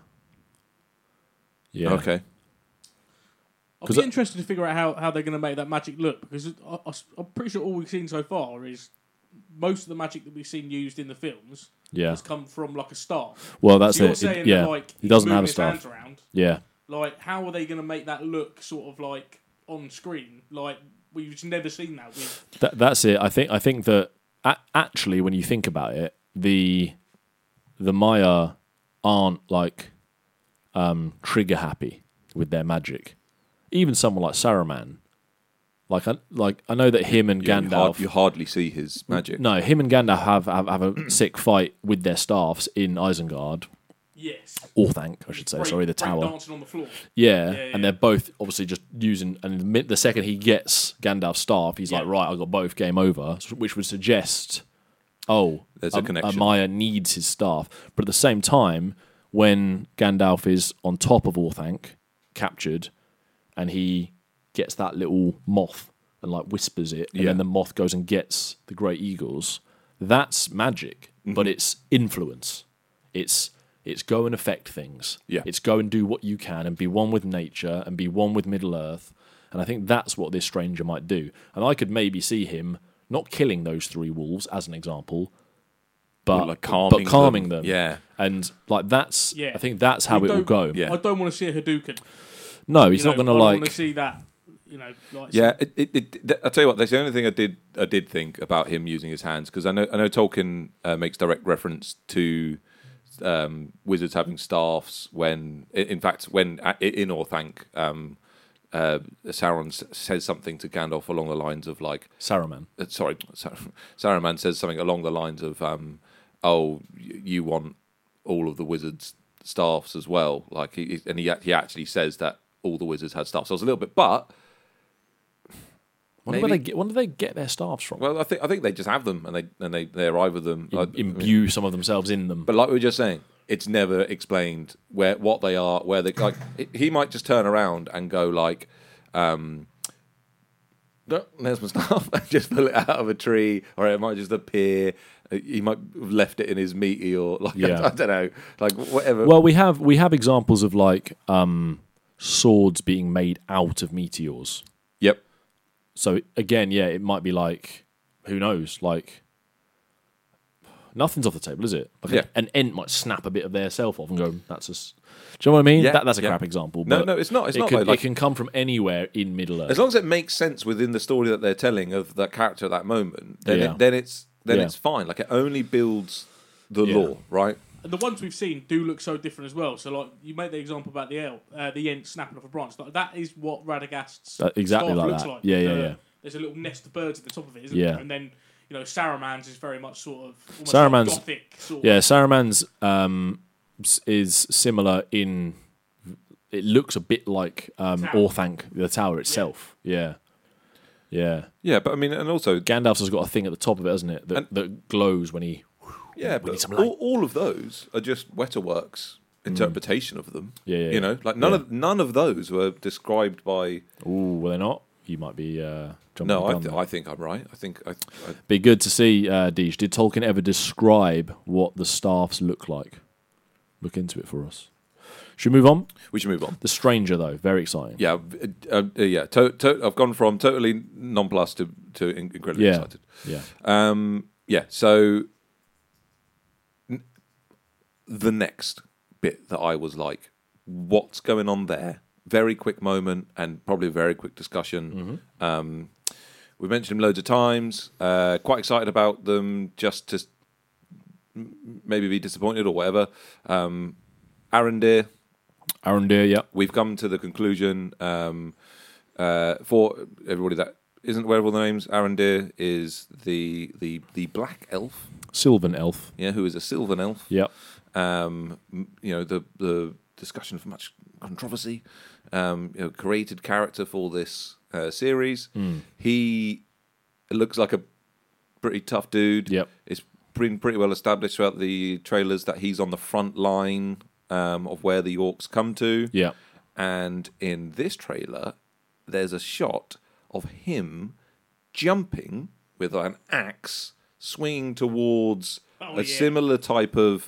Okay. I'll be interested to figure out how they're going to make that magic look, because I'm pretty sure all we've seen so far is most of the magic that we've seen used in the films has come from like a staff. Well, that's so you're it. saying Yeah. that, like, He doesn't he's have a moving his staff. hands around. Yeah. Like, how are they going to make that look sort of like on screen? Like, we've just never seen that with. That's it. I think that actually, when you think about it, the Maya aren't like trigger happy with their magic. Even someone like Saruman, I know that him and Gandalf. You hardly see his magic. No, him and Gandalf have a sick fight with their staffs in Isengard. Yes. Orthanc, I should say. The break tower. dancing on the floor. Yeah, and they're both obviously just using. And the second he gets Gandalf's staff, he's like, right, I got both, game over, which would suggest, there's a connection. Maya needs his staff. But at the same time, when Gandalf is on top of Orthanc, captured, and he gets that little moth and like whispers it, and then the moth goes and gets the great eagles, that's magic, but it's influence. It's go and affect things. Yeah. It's go and do what you can and be one with nature and be one with Middle Earth. And I think that's what this stranger might do. And I could maybe see him not killing those 3 wolves as an example, but like calming them. Yeah. And like that's, Yeah. I think that's how it will go. Yeah. I don't want to see a Hadouken. No, he's not going to I like. want to see that. Like Yeah, I'll tell you what. That's the only thing I did think about him using his hands, because I know Tolkien makes direct reference to wizards having staffs when, in fact, when in Orthanc, Sauron says something to Gandalf along the lines of like Saruman. Saruman says something along the lines of, you want all of the wizards' staffs as well. Like he actually says that all the wizards had staffs. So I was a little bit, but. When do they get their staffs from? Well, I think they just have them, and they arrive with them. Imbue some of themselves in them. But like we were just saying, it's never explained what they are, where they like. He might just turn around and go like, "There's my staff," and just pull it out of a tree, or it might just appear. He might have left it in his meaty, or like I don't know, like whatever. Well, we have examples of like swords being made out of meteors. Yep. So again, it might be like, who knows? Like, nothing's off the table, is it? Like an Ent might snap a bit of their self off and go, "That's us." Do you know what I mean? Yeah, That's a crap example. No, but it's not. It's not. It can come from anywhere in Middle Earth. As long as it makes sense within the story that they're telling of that character at that moment, then it's fine. Like it only builds the lore, right? the ones we've seen do look so different as well. So, like, you make the example about the Ent snapping off a branch. Like, that is what Radagast's exactly staff like looks that. like. Yeah. There's a little nest of birds at the top of it, isn't Yeah. there? And then, Saruman's is very much sort of almost Saruman's- like gothic sort Yeah, of. Saruman's is similar in. It looks a bit like Orthanc, the tower itself. Yeah. Yeah, but I mean, and also, Gandalf's has got a thing at the top of it, hasn't it? That glows when he. yeah, we need but some light. all of those are just Wetterworks' interpretation of them. Yeah. You know, like none of those were described by. Ooh, were they not? You might be jumping No, the gun there. I think I'm right. I think I Be good to see, Deej. Did Tolkien ever describe what the staffs look like? Look into it for us. Should we move on? we should move on. The Stranger, though, very exciting. Yeah, yeah. I've gone from totally nonplussed to incredibly Yeah. excited. Yeah. Yeah. So the next bit that I was like, what's going on there? Very quick moment and probably a very quick discussion. We mentioned him loads of times. Quite excited about them. Just to maybe be disappointed or whatever. Arondir. Arondir, yeah. We've come to the conclusion for everybody that isn't aware of all the names. Arondir is the black elf, Sylvan Elf. yeah, who is a Sylvan elf. Yeah. The discussion of much controversy. Created character for this series. He looks like a pretty tough dude. Yep. It's been pretty well established throughout the trailers that he's on the front line of where the orcs come to. Yeah. And in this trailer, there's a shot of him jumping with an axe, swinging towards a similar type of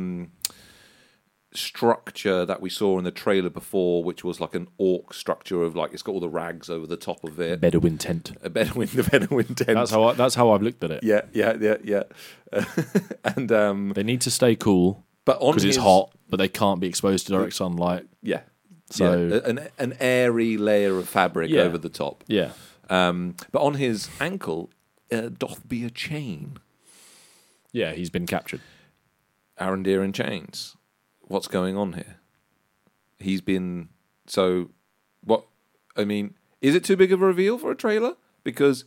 structure that we saw in the trailer before, which was like an orc structure of like it's got all the rags over the top of it. Bedouin tent. The Bedouin tent. That's how I've looked at it. Yeah. And They need to stay cool but on because it's his- hot, but they can't be exposed to direct sunlight. Yeah. So- yeah, an airy layer of fabric Yeah. over the top. Yeah. But on his ankle doth be a chain. Yeah, he's been captured. Arondir in chains. What's going on here? He's been so. What I mean, is it too big of a reveal for a trailer? Because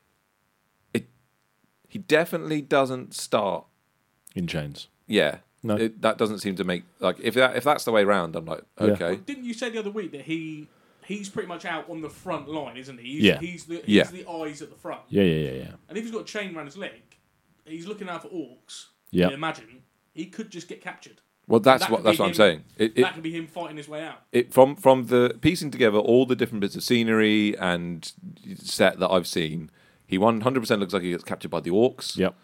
he definitely doesn't start. In chains. Yeah, No. that doesn't seem to make like if that's the way round. I'm like, Yeah. okay, Didn't you say the other week that he's pretty much out on the front line, isn't he? Yeah. He's the eyes at the front. Yeah. And if he's got a chain around his leg, he's looking out for orcs. Yeah. I imagine he could just get captured. well that's That what could be I'm him- saying. That could be him fighting his way out. From the piecing together all the different bits of scenery and set that I've seen, he 100% looks like he gets captured by the orcs. Yep.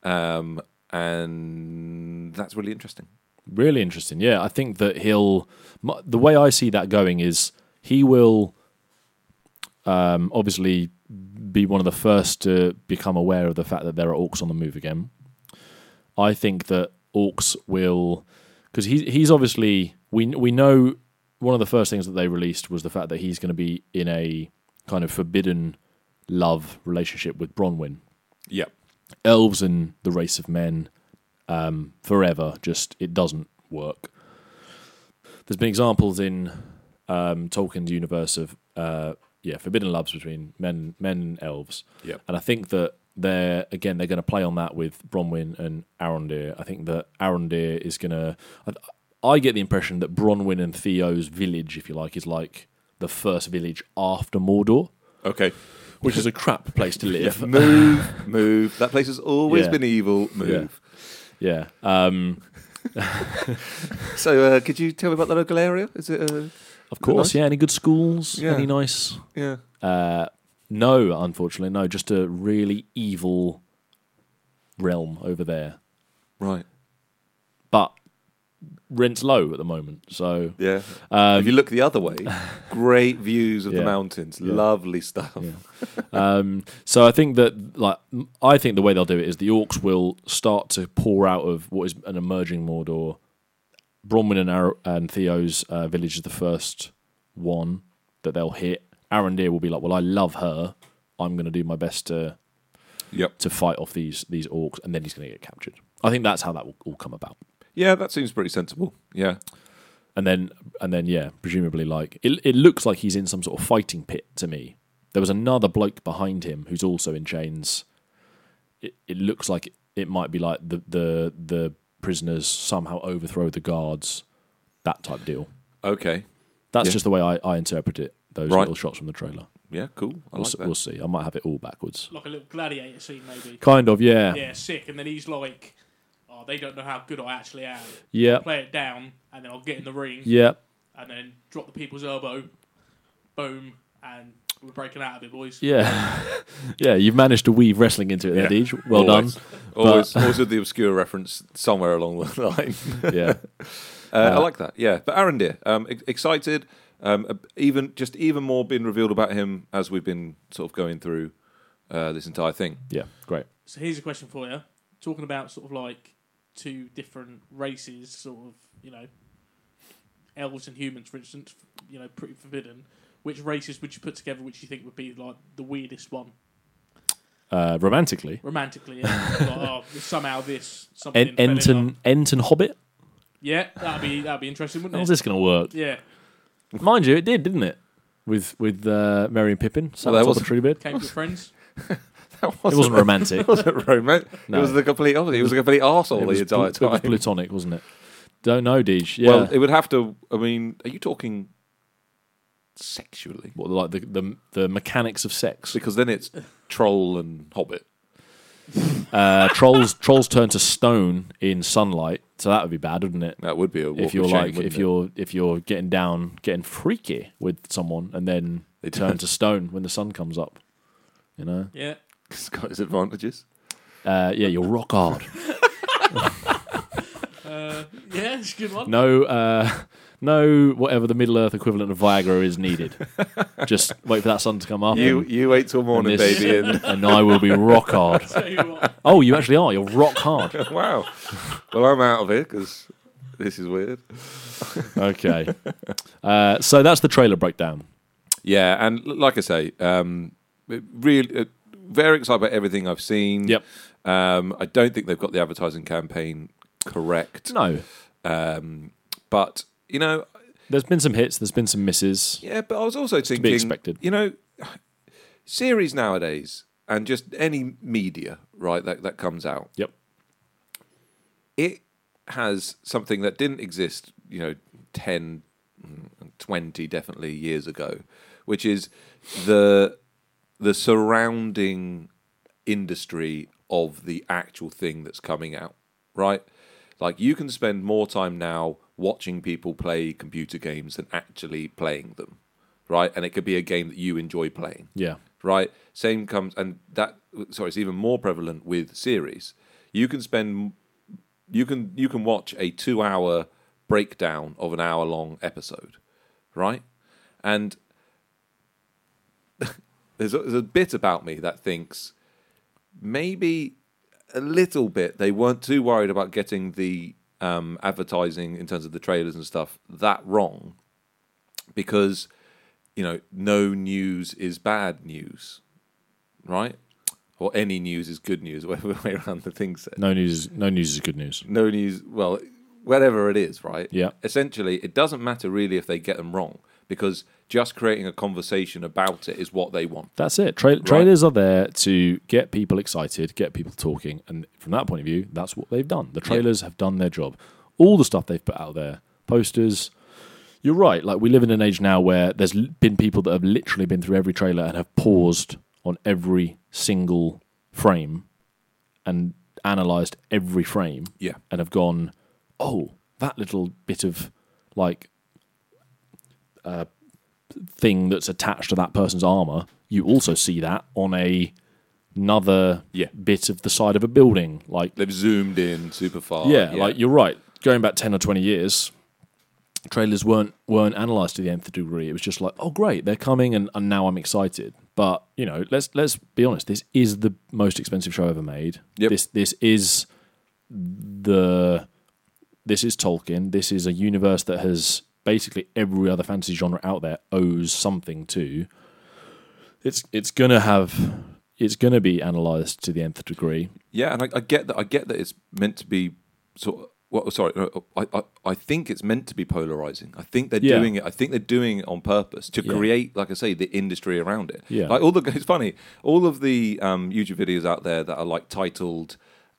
And that's really interesting. Really interesting. Yeah, I think that the way I see that going is he will obviously be one of the first to become aware of the fact that there are orcs on the move again. I think that orcs will, because he's obviously, we know one of the first things that they released was the fact that he's going to be in a kind of forbidden love relationship with Bronwyn. Yep. Elves and the race of men, forever, just it doesn't work. There's been examples in Tolkien's universe of forbidden loves between men and elves. Yep. And I think that they're going to play on that with Bronwyn and Arondir. I think that Arondir is going to. I get the impression that Bronwyn and Theo's village, if you like, is like the first village after Mordor, Okay. which is a crap place to live. Move. That place has always Yeah. been evil. Move. Yeah. So, could you tell me about the local area? Is it? Of course, nice? yeah. Any good schools? Yeah. Any nice? Yeah. No, unfortunately, no. Just a really evil realm over there. Right. But rent's low at the moment, so Yeah. If you look the other way, great views of the Yeah. mountains. Yeah. Lovely stuff. so I think that the way they'll do it is the orcs will start to pour out of what is an emerging Mordor. Bronwyn and Theo's village is the first one that they'll hit. Arondir will be like, well, I love her. I'm going to do my best to Yep. fight off these orcs, and then he's going to get captured. I think that's how that will all come about. Yeah, that seems pretty sensible. Yeah. And then, yeah, presumably, like it looks like he's in some sort of fighting pit to me. There was another bloke behind him who's also in chains. It looks like it might be like the prisoners somehow overthrow the guards, that type deal. Okay. That's Yeah. just the way I interpret it. Those Right. little shots from the trailer. Yeah, cool. I like that. We'll see. I might have it all backwards. Like a little gladiator scene, maybe. Kind of, yeah. Yeah, sick. And then he's like, "Oh, they don't know how good I actually am. Yeah. Play it down, and then I'll get in the ring, Yeah. and then drop the people's elbow, boom, and we're breaking out of it, boys." Yeah. Yeah, you've managed to weave wrestling into it there, Yeah. Deej. Well Always. done. Always with the obscure reference somewhere along the line. Yeah. I like that. Yeah, but Arondir, excited. Even more been revealed about him as we've been sort of going through this entire thing. Yeah, great. So here's a question for you. Talking about sort of like two different races, sort of, elves and humans, for instance, pretty forbidden. Which races would you put together which you think would be like the weirdest one? Romantically. Romantically, yeah. Like, somehow this something fell in love. Ent and Hobbit? Yeah, that'd be interesting, wouldn't How's it? this going to work? Yeah. Mind you, it did, didn't it? With Merry and Pippin. So Well, there was was- the true bit. Came to friends. It wasn't romantic. It wasn't romantic. No. It was the complete opposite. He was a complete arsehole It the was, entire it was time. platonic, wasn't it? Don't know, Deej. Yeah. Well, it would have to. I mean, are you talking sexually? What, like the mechanics of sex. Because then it's troll and hobbit. Trolls turn to stone in sunlight, so that would be bad, wouldn't it? That would be a walk If you're of shame, like, wouldn't if you're getting freaky with someone, and then they turn to stone when the sun comes up, Yeah. it? It's got its advantages. Yeah, you're rock hard. Yeah, it's a good one. No, whatever the Middle Earth equivalent of Viagra is needed. Just wait for that sun to come up. You wait till morning, and this- baby. And and I will be rock hard. Tell you what. Oh, you actually are. You're rock hard. wow. Well, I'm out of it because this is weird. Okay. So that's the trailer breakdown. Yeah, and like I say, really very excited about everything I've seen. Yep. I don't think they've got the advertising campaign correct. No. But There's been some hits. There's been some misses. yeah. But I was also thinking, be expected. Series nowadays and just any media, right? That comes out. Yep. It has something that didn't exist, 10, 20 definitely years ago, which is the surrounding industry of the actual thing that's coming out, right? Like you can spend more time now watching people play computer games than actually playing them, right? And it could be a game that you enjoy playing. Yeah. Right. Same comes, and it's even more prevalent with series. You can watch a 2-hour breakdown of an hour-long episode, right? And there's a bit about me that thinks maybe a little bit they weren't too worried about getting the advertising in terms of the trailers and stuff that wrong, because no news is bad news, right? Or any news is good news, whatever way around the thing said. No news is good news. No news, well, whatever it is, right? Yeah. Essentially, it doesn't matter really if they get them wrong, because just creating a conversation about it is what they want. That's it. Trailers are there to get people excited, get people talking, and from that point of view, that's what they've done. The trailers have done their job. All the stuff they've put out there, posters. You're right. Like we live in an age now where there's been people that have literally been through every trailer and have paused on every single frame and analysed every frame. Yeah. And have gone, oh, that little bit of like thing that's attached to that person's armour, you also see that on another bit of the side of a building. Like They've zoomed in super far. like you're right. Going back 10 or 20 years, trailers weren't analysed to the nth degree. It was just like, oh great, they're coming and now I'm excited. But, let's be honest, this is the most expensive show ever made. Yep. This is Tolkien. This is a universe that has basically every other fantasy genre out there owes something to. It's gonna be analysed to the nth degree. Yeah, and I get that. I get that it's meant to be sort of Well, sorry, no, I think it's meant to be polarizing. I think they're Yeah. doing it. I think they're doing it on purpose to Yeah. create, like I say, the industry around it. Yeah. Like it's funny. All of the YouTube videos out there that are like titled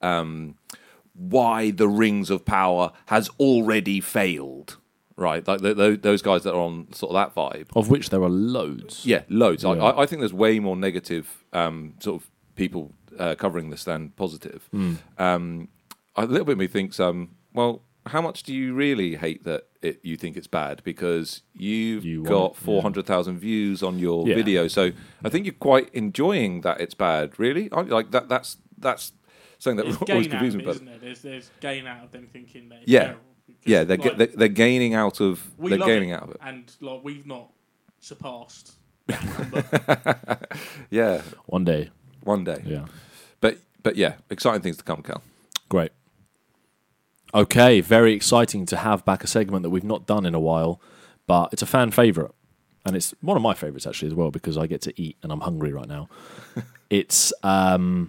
"Why the Rings of Power Has Already Failed," right? Like those guys that are on sort of that vibe. Of which there are loads. Yeah, loads. Yeah. I think there's way more negative sort of people covering this than positive. A little bit of me thinks, well, how much do you really hate that you think it's bad? Because you've You want got it, 400,000 views on your Yeah. video, so I think you're quite enjoying that it's bad. Really, aren't you? Like that's something There's that always gain out of confuses me. it, But isn't there? There's gain out of them thinking that it's Yeah. terrible. Because, yeah, like, they're gaining out of we they're love gaining it, out of it. and like we've not surpassed that number. Yeah, One day. one day. Yeah. But yeah, exciting things to come, Cal. Great. Okay, very exciting to have back a segment that we've not done in a while, but it's a fan favourite. And it's one of my favourites actually as well because I get to eat and I'm hungry right now. It's 1,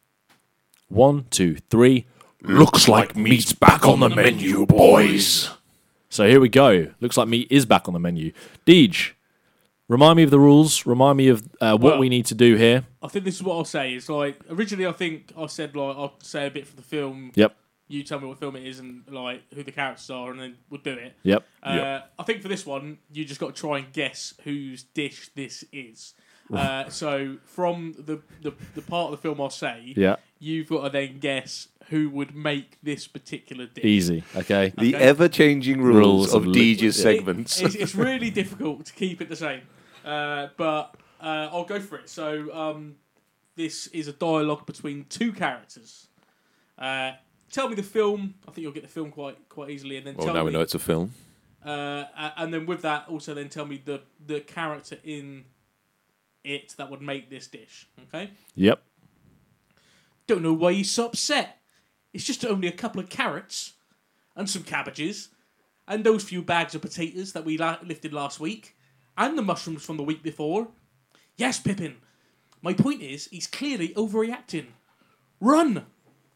2, 3. Looks like meat's back on the menu, boys. So here we go. Looks like meat is back on the menu. Deej, remind me of the rules. Remind me of what Well- we need to do here. I think this is what I'll say. It's like originally I think I said like I'll say a bit for the film. Yep. You tell me what film it is and like who the characters are, and then we'll do it. Yep. I think for this one, you just got to try and guess whose dish this is. So from the part of the film I'll say, Yeah. you've got to then guess who would make this particular dish. Easy. Okay. The Okay. ever-changing rules of Rules of DJ's yeah. segments. It's really difficult to keep it the same, but I'll go for it. So this is a dialogue between two characters. Tell me the film. I think you'll get the film quite easily, and then Well, tell now me. we know it's a film. And then with that, also then tell me the character in it that would make this dish. Okay. Yep. Don't know why you're so upset. It's just only a couple of carrots and some cabbages and those few bags of potatoes that we lifted last week and the mushrooms from the week before. Yes, Pippin. My point is, he's clearly overreacting. Run!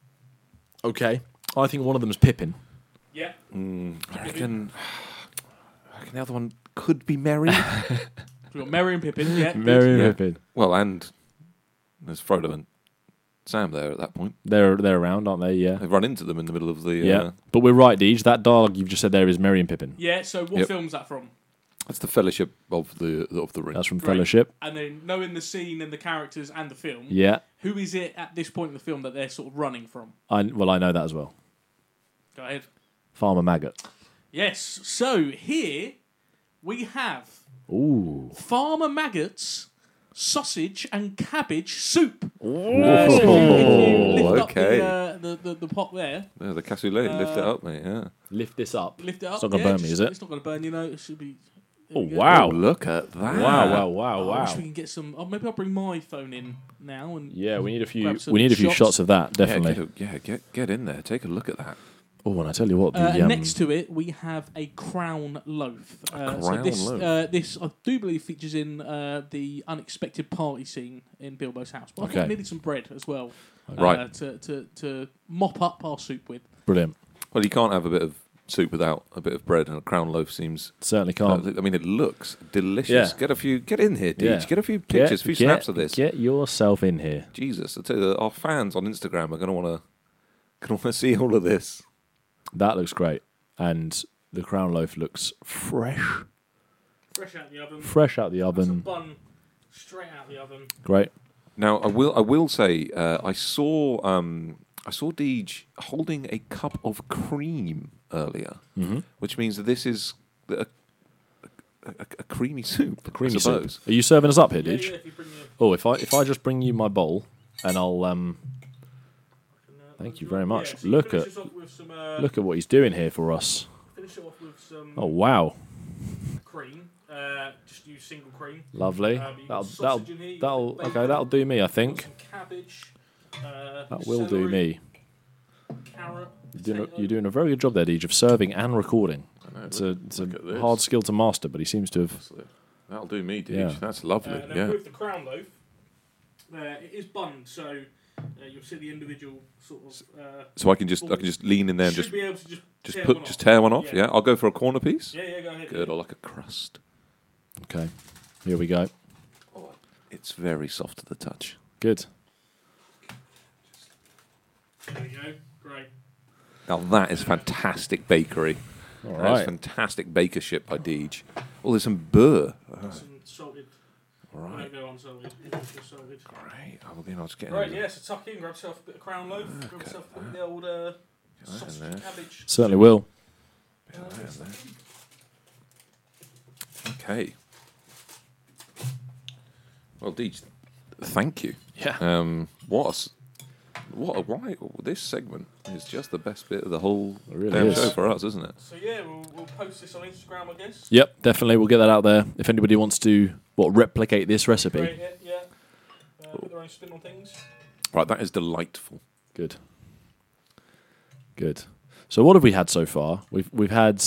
Okay. I think one of them is Pippin. Yeah. I reckon the other one could be Merry. We've got Merry and Pippin. Yeah. Merry and Yeah. Pippin. Well, and there's Frodo and Sam there at that point. They're around, aren't they? Yeah. They've run into them in the middle of the... Yeah. But we're right, Deej. That dialogue you've just said there is Merry and Pippin. Yeah, so what Yep. film's that from? That's the Fellowship of the Ring. That's from Great. Fellowship. And then knowing the scene and the characters and the film, Yeah. who is it at this point in the film that they're sort of running from? I know that as well. Go ahead. Farmer Maggot. Yes, so here we have Ooh. Farmer Maggot's sausage and cabbage soup. Ooh. So if you lift okay. up the pot there, Yeah, the cassoulet. Lift it up, mate. Yeah. Lift this up. lift it up. It's not gonna burn me, is it? It's not going to burn, It should be... Oh, there we go. wow. Oh, look at that. Wow. I wish we can get some... Oh, maybe I'll bring my phone in now and... Yeah, we need a few. Grab some We need a few shots. shots of that, definitely. Get in there. Take a look at that. Oh, and I tell you what, the and next to it, we have a crown loaf. So crown this, loaf. this, I do believe, features in the unexpected party scene in Bilbo's house. But I think Okay. I needed some bread as well, Right. to mop up our soup with. brilliant. Well, you can't have a bit of soup without a bit of bread, and a crown loaf seems... Certainly can't. I mean, it looks delicious. Yeah. Get in here, Deej. Yeah. Get a few pictures, a few snaps of this. Get yourself in here. Jesus, I tell you, our fans on Instagram are going to want to see all of this. That looks great, and the crown loaf looks fresh, Fresh out the oven. fresh out the Some oven. bun straight out the oven. Great. Now, I will say, I saw Deej holding a cup of cream earlier, which means that this is a creamy soup. Creamy I suppose. soup. Are you serving us up here, Yeah, Deej? if you bring your, Oh, if I just bring you my bowl, and I'll Thank you very much. Yeah, so you Look finish at us off with some, look at what he's doing here for us. Finish it off with some Oh wow, cream. Just use single cream. lovely. You've got That'll sausage in here, you've that'll got okay. bacon, That'll do me. I you've got think some cabbage. that will do celery, me. Carrot. You're doing a very good job there, Deej, of serving and recording. I know, It's look a at this. hard skill to master, but he seems to have. That'll do me, Deej. Yeah. That's lovely. And then Yeah. with the crown loaf, it is bunned, so you'll see the individual sort of. So I can just lean in there and should be able to just tear one off. Yeah. Yeah, I'll go for a corner piece. Yeah, go ahead. Good, I like a crust. Okay, here we go. It's very soft to the touch. Good. There we go. Great. Now that is fantastic bakery. All That's right. fantastic bakership by Deej. Oh, there's some beurre. Some salted. Right. Don't go unsalted. Just salted. Great. I'll just get Right, yeah, so tuck in, grab yourself a bit of crown loaf, grab yourself a bit of the old sausage there. and cabbage. Certainly will. Okay. Well, Deej, thank you. Yeah. Why? This segment is just the best bit of the whole It really damn is. show for us, isn't it? So yeah, we'll post this on Instagram, I guess. Yep, definitely. We'll get that out there. If anybody wants to replicate this recipe. Great, yeah. Put their own spin on things. Right, that is delightful. Good. Good. So what have we had so far? We've had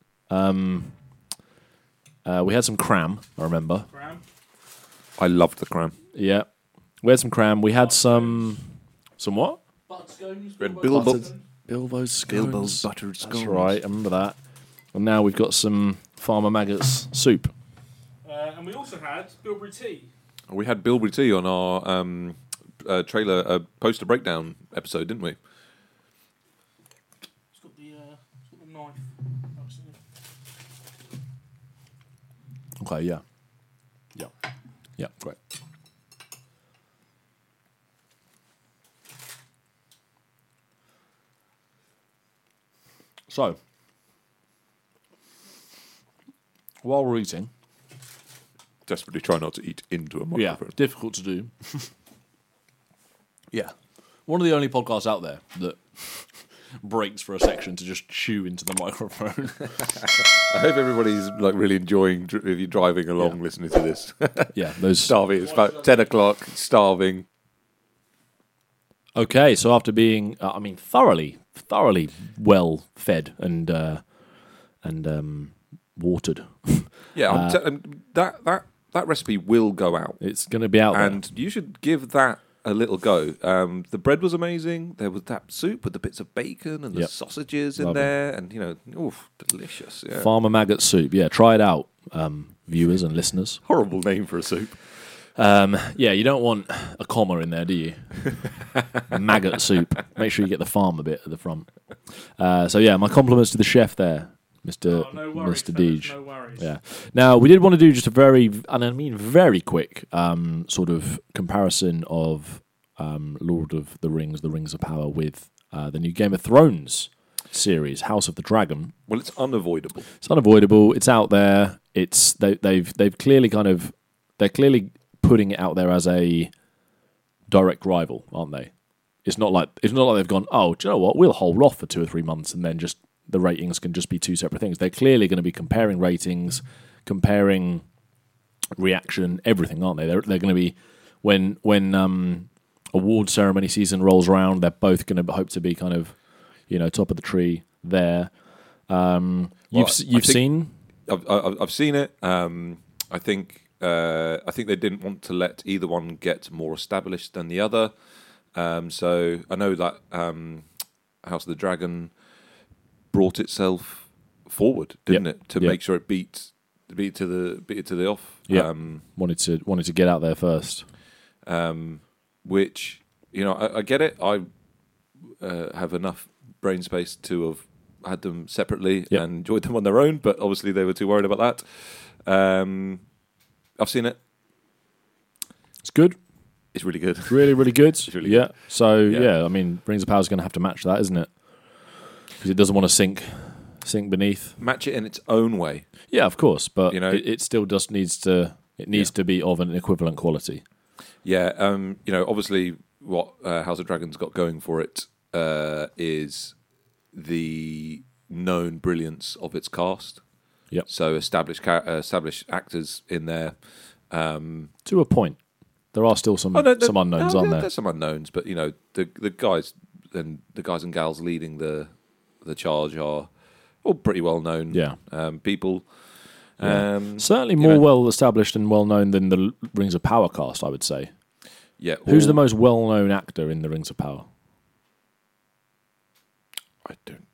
we had some cram, I remember. Graham. I loved the cram. Yeah. We had some cram. We had some what? Buttered scones. Red Bilbo Bilbo- scones. Bilbo's scones. Bilbo's buttered That's scones. right, I remember that. And now we've got some Farmer Maggots soup. And we also had bilberry tea. We had Bilberry tea on our trailer poster breakdown episode, didn't we? It's got the knife. Okay, yeah. Yeah, great. So, while we're eating, Desperately try not to eat into a yeah, microphone. difficult to do. Yeah. One of the only podcasts out there that breaks for a section to just chew into the microphone. I hope everybody's like really enjoying if you're driving along listening to this. Yeah, those. Starving. It's about 10 o'clock. Starving. Okay, so after being, thoroughly well fed and watered, Yeah, that recipe will go out, it's going to be out and you should give that a little go. The bread was amazing. There was that soup with the bits of bacon and the Yep. sausages in Lovely. there, and oof, delicious. there. Yeah. Farmer Maggot soup. Yeah, try it out, viewers and listeners. Horrible name for a soup. Yeah, you don't want a comma in there, do you? Maggot soup. Make sure you get the farmer bit at the front. So yeah, my compliments to the chef there, Mr. No worries, Mr. fellas, Deej. no worries. Yeah. Now we did want to do just a very quick sort of comparison of Lord of the Rings, The Rings of Power, with the new Game of Thrones series, House of the Dragon. Well, it's unavoidable. It's unavoidable. It's out there. They've clearly they're clearly putting it out there as a direct rival, aren't they? It's not like they've gone, oh, do you know what? We'll hold off for 2 or 3 months and then just the ratings can just be two separate things. They're clearly going to be comparing ratings, comparing reaction, everything, aren't they? They're going to be when award ceremony season rolls around, they're both going to hope to be kind of top of the tree there. You've seen? I've seen it. I think they didn't want to let either one get more established than the other. So I know that House of the Dragon brought itself forward, didn't it, to make sure it beat to the off. Yeah, wanted to get out there first. Which I get it. I have enough brain space to have had them separately and enjoyed them on their own, but obviously they were too worried about that. I've seen it. It's good. It's really good. It's really, really good. really yeah. So Yeah. I mean, Rings of Power is going to have to match that, isn't it? Because it doesn't want to sink beneath. Match it in its own way. Yeah, of course, but it still just needs to. It needs to be of an equivalent quality. Yeah. Obviously, what House of Dragons got going for it is the known brilliance of its cast. Yep. So established actors in there. To a point, there are still some unknowns, aren't there? There's some unknowns, but the guys and gals leading the charge are all pretty well known. Yeah. People. Certainly more well established and well known than the Rings of Power cast, I would say. Yeah. Who's all- the most well-known actor in the Rings of Power? I don't.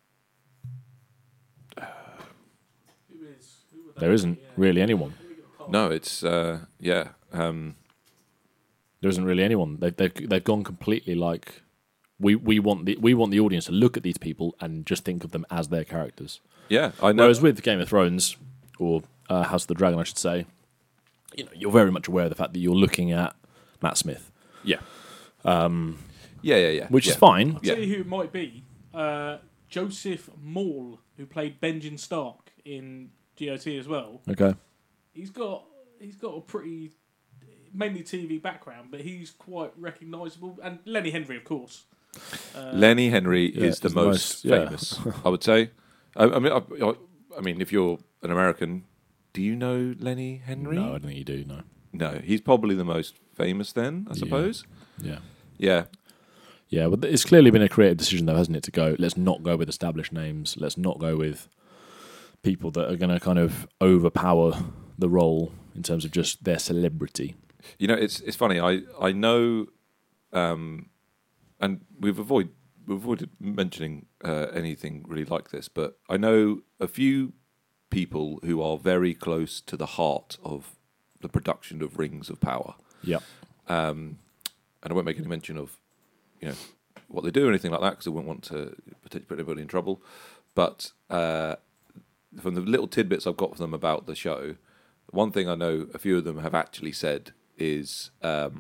There isn't really anyone. No, it's yeah. There isn't really anyone. They've gone completely like we want the audience to look at these people and just think of them as their characters. Yeah, I know. Whereas with Game of Thrones or House of the Dragon, I should say, you're very much aware of the fact that you're looking at Matt Smith, Yeah. Yeah. which yeah. is fine. I'll tell you who it might be. Joseph Maul, who played Benjen Stark in GOT as well. Okay. He's got a pretty mainly TV background, but he's quite recognisable. And Lenny Henry, of course. Lenny Henry Yeah, is the is the most most- yeah. famous, I would say. I mean, if you're an American, do you know Lenny Henry? No, I don't think you do. No. No, he's probably the most famous then, I suppose. Yeah. Yeah. Yeah, but it's clearly been a creative decision, though, hasn't it? To go, let's not go with established names. Let's not go with people that are going to kind of overpower the role in terms of just their celebrity. You know, it's funny. I know, and we've avoided mentioning anything really like this, but I know a few people who are very close to the heart of the production of Rings of Power. Yep. And I won't make any mention of, what they do or anything like that because I wouldn't want to put anybody in trouble. But from the little tidbits I've got from them about the show, one thing I know a few of them have actually said is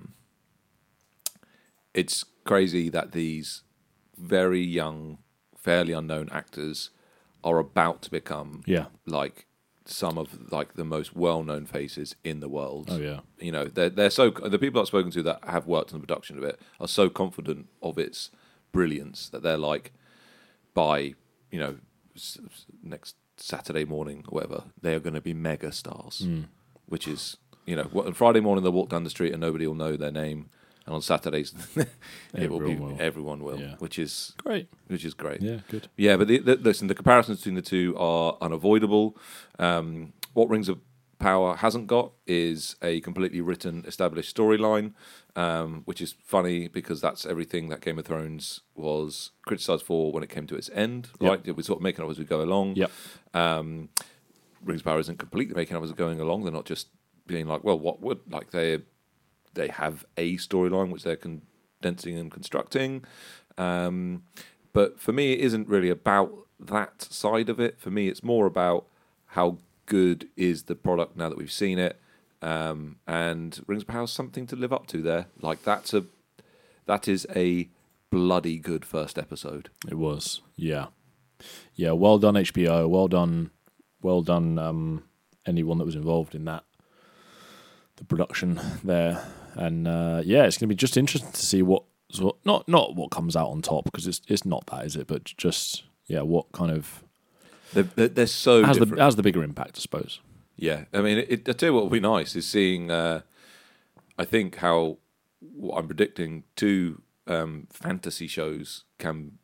it's crazy that these very young, fairly unknown actors are about to become Yeah. like some of like the most well-known faces in the world. Oh, yeah. They're so the people I've spoken to that have worked on the production of it are so confident of its brilliance that they're like, by next Saturday morning or whatever, they are going to be mega stars. Which is on Friday morning they'll walk down the street and nobody will know their name, and on Saturdays everyone will, Yeah. which is Great. great. Yeah, good. Yeah, but listen, the comparisons between the two are unavoidable. What Rings of Power hasn't got is a completely written, established storyline, which is funny because that's everything that Game of Thrones was criticised for when it came to its end. Yep. Right, we're sort of making up as we go along. Yep. Rings of Power isn't completely making up as it's going along. They're not just being like, well, what would like they have a storyline which they're condensing and constructing. But for me, it isn't really about that side of it. For me, it's more about how good is the product now that we've seen it. And Rings of Power is something to live up to there. Like that is a bloody good first episode. It was. Yeah. Yeah, well done HBO. Well done anyone that was involved in that. The production there. And it's going to be just interesting to see not what comes out on top, because it's not that, is it? But just what kind of They're so different. has the bigger impact, I suppose. Yeah, I mean, I tell you what would be nice is seeing. I think what I'm predicting two fantasy shows can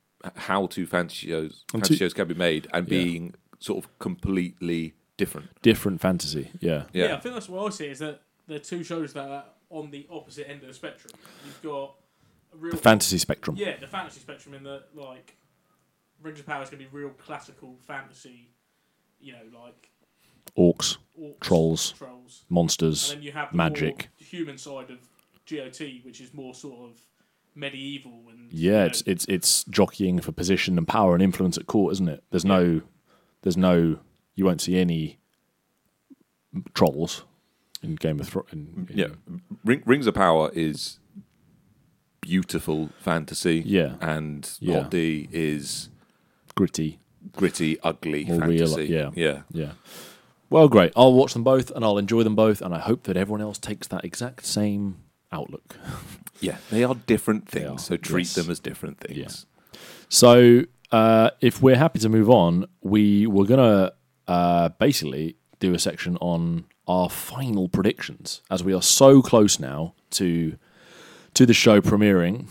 can be made and being sort of completely different. Different fantasy. Yeah. Yeah, I think that's what I see is that they're two shows that are on the opposite end of the spectrum. You've got a real The fantasy spectrum. Yeah, the fantasy spectrum in that like Rings of Power is going to be real classical fantasy. Like Orcs, orcs, trolls, monsters, and then you have the magic. more human side of GOT, which is more sort of medieval and Yeah, it's jockeying for position and power and influence at court, isn't it? There's no, you won't see any trolls in Game of Thrones. Yeah, Rings of Power is beautiful fantasy. Yeah. and Yeah. Hot D is gritty. ugly More real, fantasy. yeah. Well, great. I'll watch them both and I'll enjoy them both, and I hope that everyone else takes that exact same outlook. Yeah, they are different They things, are, so treat yes. them as different things. So, if we're happy to move on, we were going to basically do a section on our final predictions, as we are so close now to the show premiering.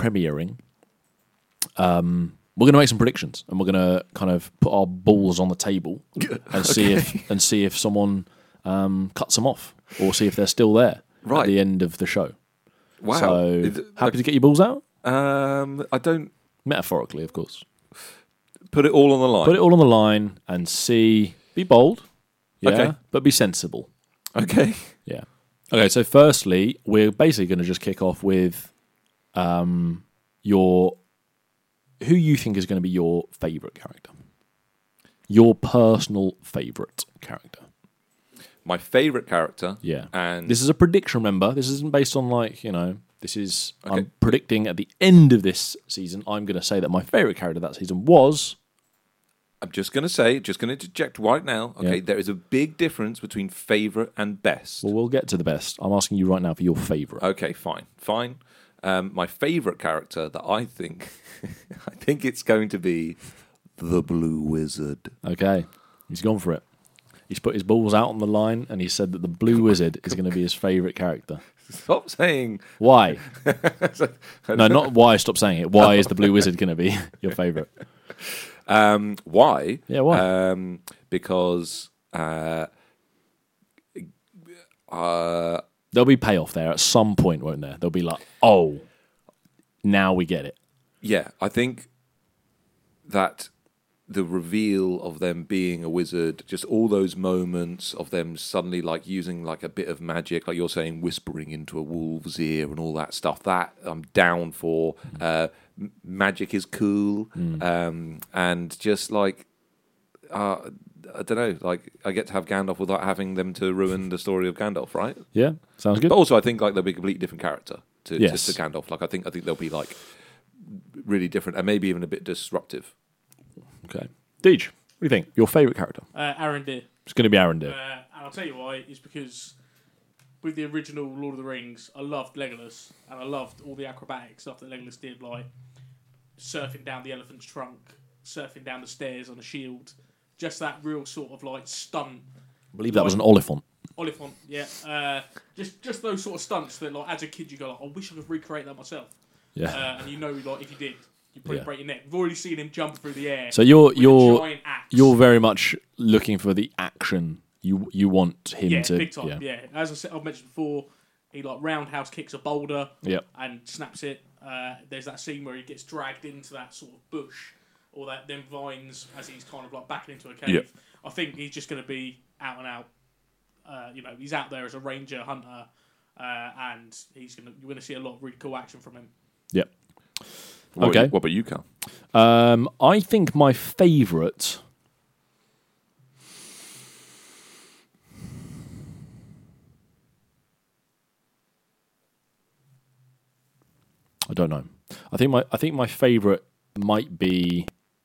We're going to make some predictions, and we're going to kind of put our balls on the table and see if someone cuts them off, or see if they're still there at Right. the end of the show. Wow. So happy to get your balls out? I don't Metaphorically, of course. put it all on the line. Put it all on the line and see. Be bold. Yeah. Okay. But be sensible. Okay. Yeah. Okay, so firstly, we're basically going to just kick off with your who you think is going to be your favourite character. Your personal favourite character. My favourite character. Yeah. And This is a prediction, remember. This isn't based on this is Okay. I'm predicting at the end of this season, I'm going to say that my favourite character that season was I'm just going to interject right now. Okay, Yeah. there is a big difference between favourite and best. well, we'll get to the best. I'm asking you right now for your favourite. Okay, fine. My favourite character that I think it's going to be the Blue Wizard. Okay. He's gone for it. He's put his balls out on the line and he said that the Blue Wizard is going to be his favourite character. Stop saying. Why? No, not why. Stop saying it. Why is the Blue Wizard going to be your favourite? Why? Yeah, why? Because There'll be payoff there at some point, won't there? They'll be like, oh, now we get it. yeah, I think that the reveal of them being a wizard, just all those moments of them suddenly like using like a bit of magic, like you're saying, whispering into a wolf's ear and all that stuff, that I'm down for. Magic is cool. And just like, I don't know, like I get to have Gandalf without having them to ruin the story of Gandalf, right? Yeah, sounds good. But also I think like they'll be a completely different character to Yes. Gandalf. Like I think they'll be like really different and maybe even a bit disruptive. Okay. Deej, what do you think? Your favourite character? Arondir. It's going to be Arondir. And I'll tell you why. It's because with the original Lord of the Rings, I loved Legolas, and I loved all the acrobatic stuff that Legolas did, like surfing down the elephant's trunk, surfing down the stairs on a shield. Just that real sort of like stunt. I believe that was an Oliphant. Oliphant, yeah. Just those sort of stunts that, like, as a kid, you go, like, I wish I could recreate that myself. Yeah. And you know, like, if you did, you'd probably Yeah. break your neck. We've already seen him jump through the air. So you're with a you're giant axe. you're very much looking for the action. You want him yeah, to big time. Yeah. As I said, I've mentioned before, he like roundhouse kicks a boulder Yep. and snaps it. There's that scene where he gets dragged into that sort of bush or that them vines as he's kind of like backing into a cave. Yep. I think he's just going to be out and out. He's out there as a ranger hunter, and you're going to see a lot of really cool action from him. Yep. What Okay. What about you, Cal? I think my favourite. I don't know. I think my favourite might be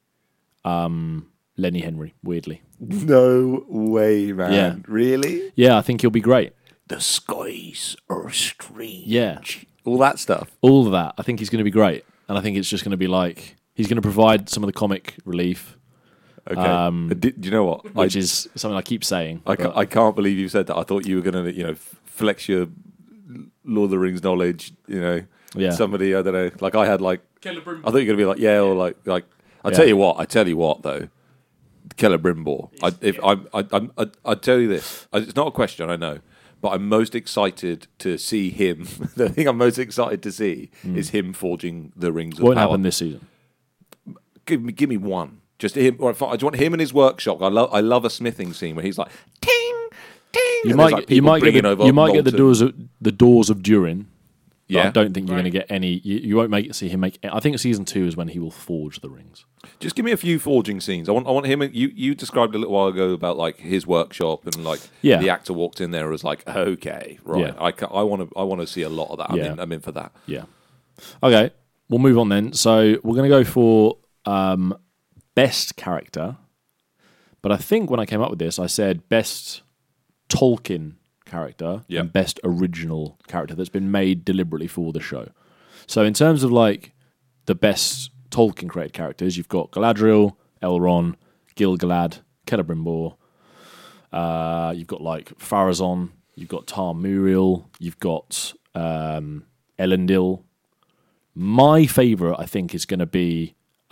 Lenny Henry. Weirdly, No way, man. Yeah. Really? yeah, I think he'll be great. The skies are strange. Yeah, All that stuff. all of that. I think he's going to be great, and I think it's just going to be like he's going to provide some of the comic relief, Okay. Do you know what? which is something I keep saying. I can't believe you said that. I thought you were going to, flex your Lord of the Rings knowledge. Yeah. Somebody, I don't know. Like I had like, Celebrimbor. I thought you were going to be like, yeah, or like. I Yeah. tell you what though. Celebrimbor. I tell you this. It's not a question, I know, but I'm most excited to see him. The thing I'm most excited to see is him forging the rings of Won't power. happen this season. Give me one. Just him. Or I just want him in his workshop. I love a smithing scene where he's like, ting, ting. You and there's, might like, you people might get bringing the, over you might get the molten- doors of Durin. But Yeah. I don't think you're Right. going to get any. You won't see him make. I think season 2 is when he will forge the rings. Just give me a few forging scenes. I want him. You described a little while ago about like his workshop and like Yeah. the actor walked in there and was like, okay, right. Yeah. I want to see a lot of that. Yeah. I'm in for that. Yeah. Okay, we'll move on then. So we're going to go for best character, but I think when I came up with this, I said best Tolkien character Yeah. and best original character that's been made deliberately for the show. So in terms of like the best Tolkien created characters, you've got Galadriel, Elrond, Gil-galad, Celebrimbor. You've got like Pharazôn, you've got Tar Muriel, you've got Elendil. My favourite, I think, is going to be,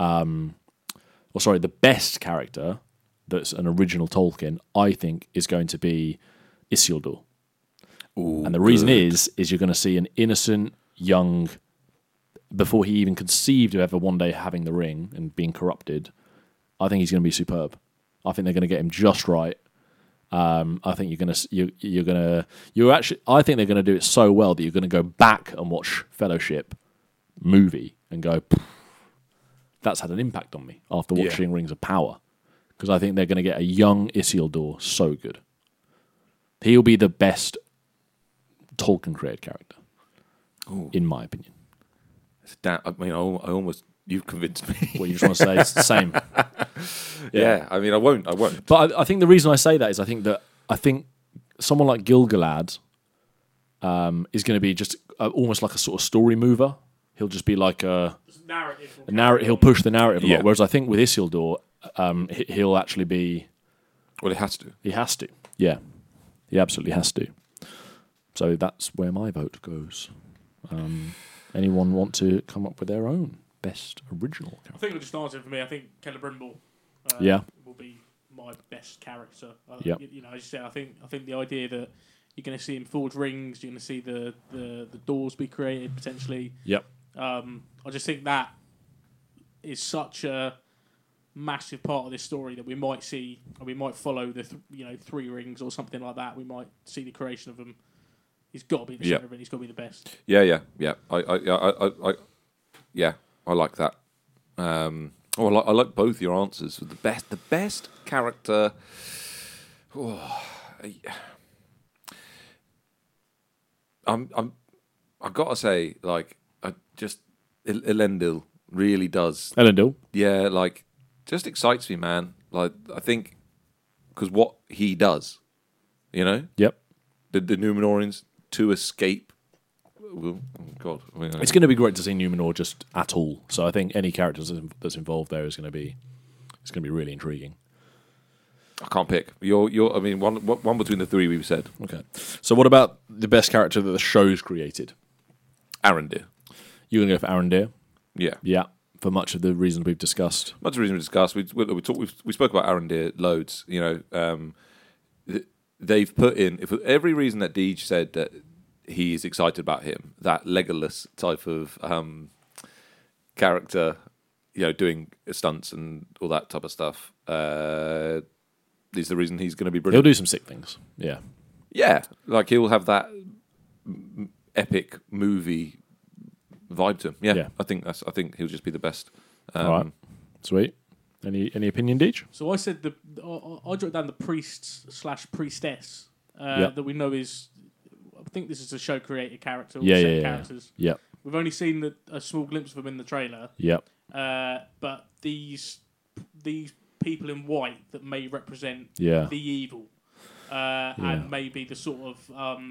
the best character that's an original Tolkien, I think, is going to be Isildur. Ooh, And the reason good. is you're going to see an innocent young, before he even conceived of ever one day having the ring and being corrupted, I think he's going to be superb. I think they're going to get him just right. I think I think they're going to do it so well that you're going to go back and watch Fellowship movie and go, that's had an impact on me after watching Rings of Power, because I think they're going to get a young Isildur so good. He'll be the best Tolkien created character, in my opinion. I mean, I almost you've convinced me. What you just want to say? It's the same. Yeah, I mean, I won't. But I think the reason I say that is I think someone like Gil-galad is going to be just almost like a sort of story mover. He'll just be like a narrative. He'll push the narrative a lot. Whereas I think with Isildur, he'll actually be. Well, he has to. He has to. Yeah, he absolutely has to. So that's where my vote goes. Anyone want to come up with their own best original character? I think we'll just answer for me. I think Celebrimbor will be my best character. Yep. You know, as you said, I think the idea that you're going to see him forge rings, you're going to see the doors be created potentially. Yep. I just think that is such a massive part of this story that we might see, and we might follow the 3 rings or something like that. We might see the creation of them. He's got to be the center of it. He's got to be the best. Yeah. I like that. I like both your answers. The best character. I've got to say, like, Elendil really does. Elendil? Yeah, like, just excites me, man. Like, I think because what he does, you know. Yep. The Numenorians to escape. Oh God, it's going to be great to see Numenor just at all. So I think any characters that's involved there is going to be really intriguing. I can't pick. I mean, one between the 3 we've said. Okay. So what about the best character that the show's created? Arondir. You're going to go for Arondir? Yeah. Yeah. For much of the reasons we've discussed. Much of the reason we discussed. We spoke about Arondir loads. You know, they've put in for every reason that Deej said that he's excited about him. That Legolas type of character, you know, doing stunts and all that type of stuff. Is the reason he's going to be brilliant. He'll do some sick things. Yeah. Yeah, like he'll have that epic movie vibe to him. Yeah. I think he'll just be the best. All right. Sweet. Any opinion, Deej? So I said I jotted down the priest/priestess that we know is. I think this is a show created character. Characters. Yeah. We've only seen a small glimpse of them in the trailer. Yep. But these people in white that may represent the evil, and maybe the sort of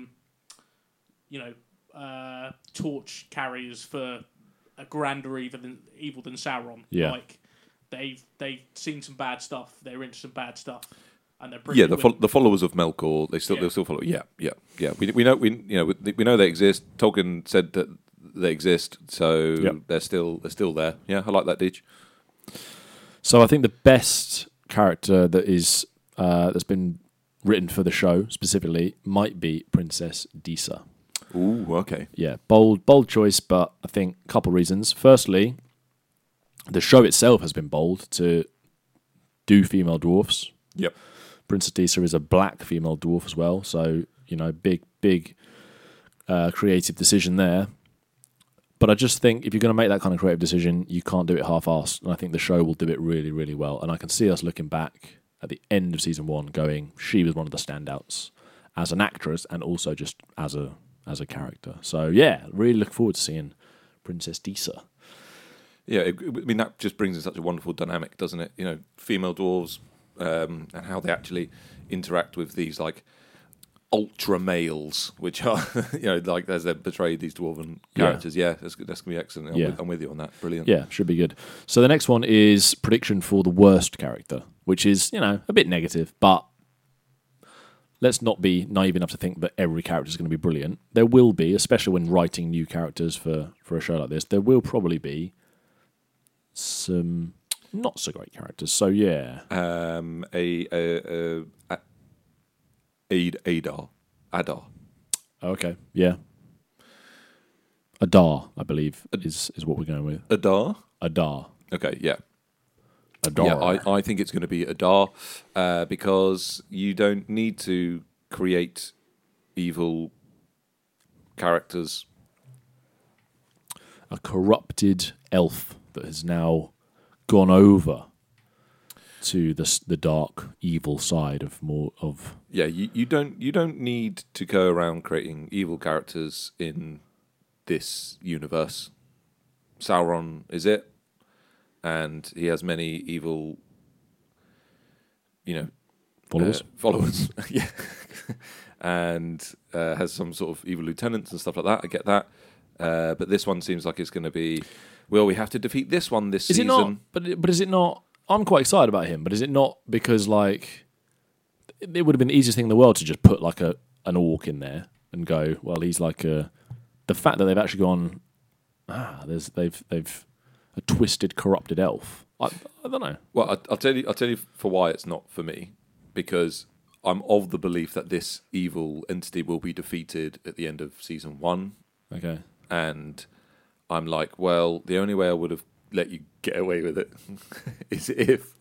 torch carriers for a grander evil than Sauron. Yeah. Like they've seen some bad stuff. They're into some bad stuff. And they're the followers of Melkor, they'll still follow. Yeah. We know they exist. Tolkien said that they exist, so they're still there. Yeah, I like that, Deej. So I think the best character that is that's been written for the show specifically might be Princess Disa. Ooh, okay. Yeah, bold choice, but I think a couple of reasons. Firstly, the show itself has been bold to do female dwarfs. Yep. Princess Disa is a black female dwarf as well, so big creative decision there. But I just think if you're going to make that kind of creative decision, you can't do it half-assed, and I think the show will do it really, really well. And I can see us looking back at the end of season 1, going, she was one of the standouts as an actress and also just as a character. So yeah, really look forward to seeing Princess Disa. Yeah, I mean that just brings in such a wonderful dynamic, doesn't it? You know, female dwarves. And how they actually interact with these like ultra males, which are like as they portray these dwarven characters. Yeah, that's going to be excellent. I'm with you on that. Brilliant. Yeah, should be good. So the next one is prediction for the worst character, which is a bit negative, but let's not be naive enough to think that every character is going to be brilliant. There will be, especially when writing new characters for a show like this, there will probably be some not so great characters. So yeah, Adar. Okay, yeah. Adar, I believe, is what we're going with. Adar. Adar. Okay, yeah. Adar. Yeah, I think it's going to be Adar because you don't need to create evil characters. A corrupted elf that has now gone over to the dark, evil side of more of. Yeah, you don't need to go around creating evil characters in this universe. Sauron is it, and he has many evil, followers. Yeah, and has some sort of evil lieutenants and stuff like that. I get that, but this one seems like it's going to be. Well, we have to defeat this one this season. Is it not? But is it not? I'm quite excited about him, but is it not because like it would have been the easiest thing in the world to just put like an orc in there and go, well, he's like the fact that they've actually gone, they've a twisted, corrupted elf. I don't know. Well, I'll tell you for why it's not for me, because I'm of the belief that this evil entity will be defeated at the end of season 1. Okay. And I'm like, well, the only way I would have let you get away with it is if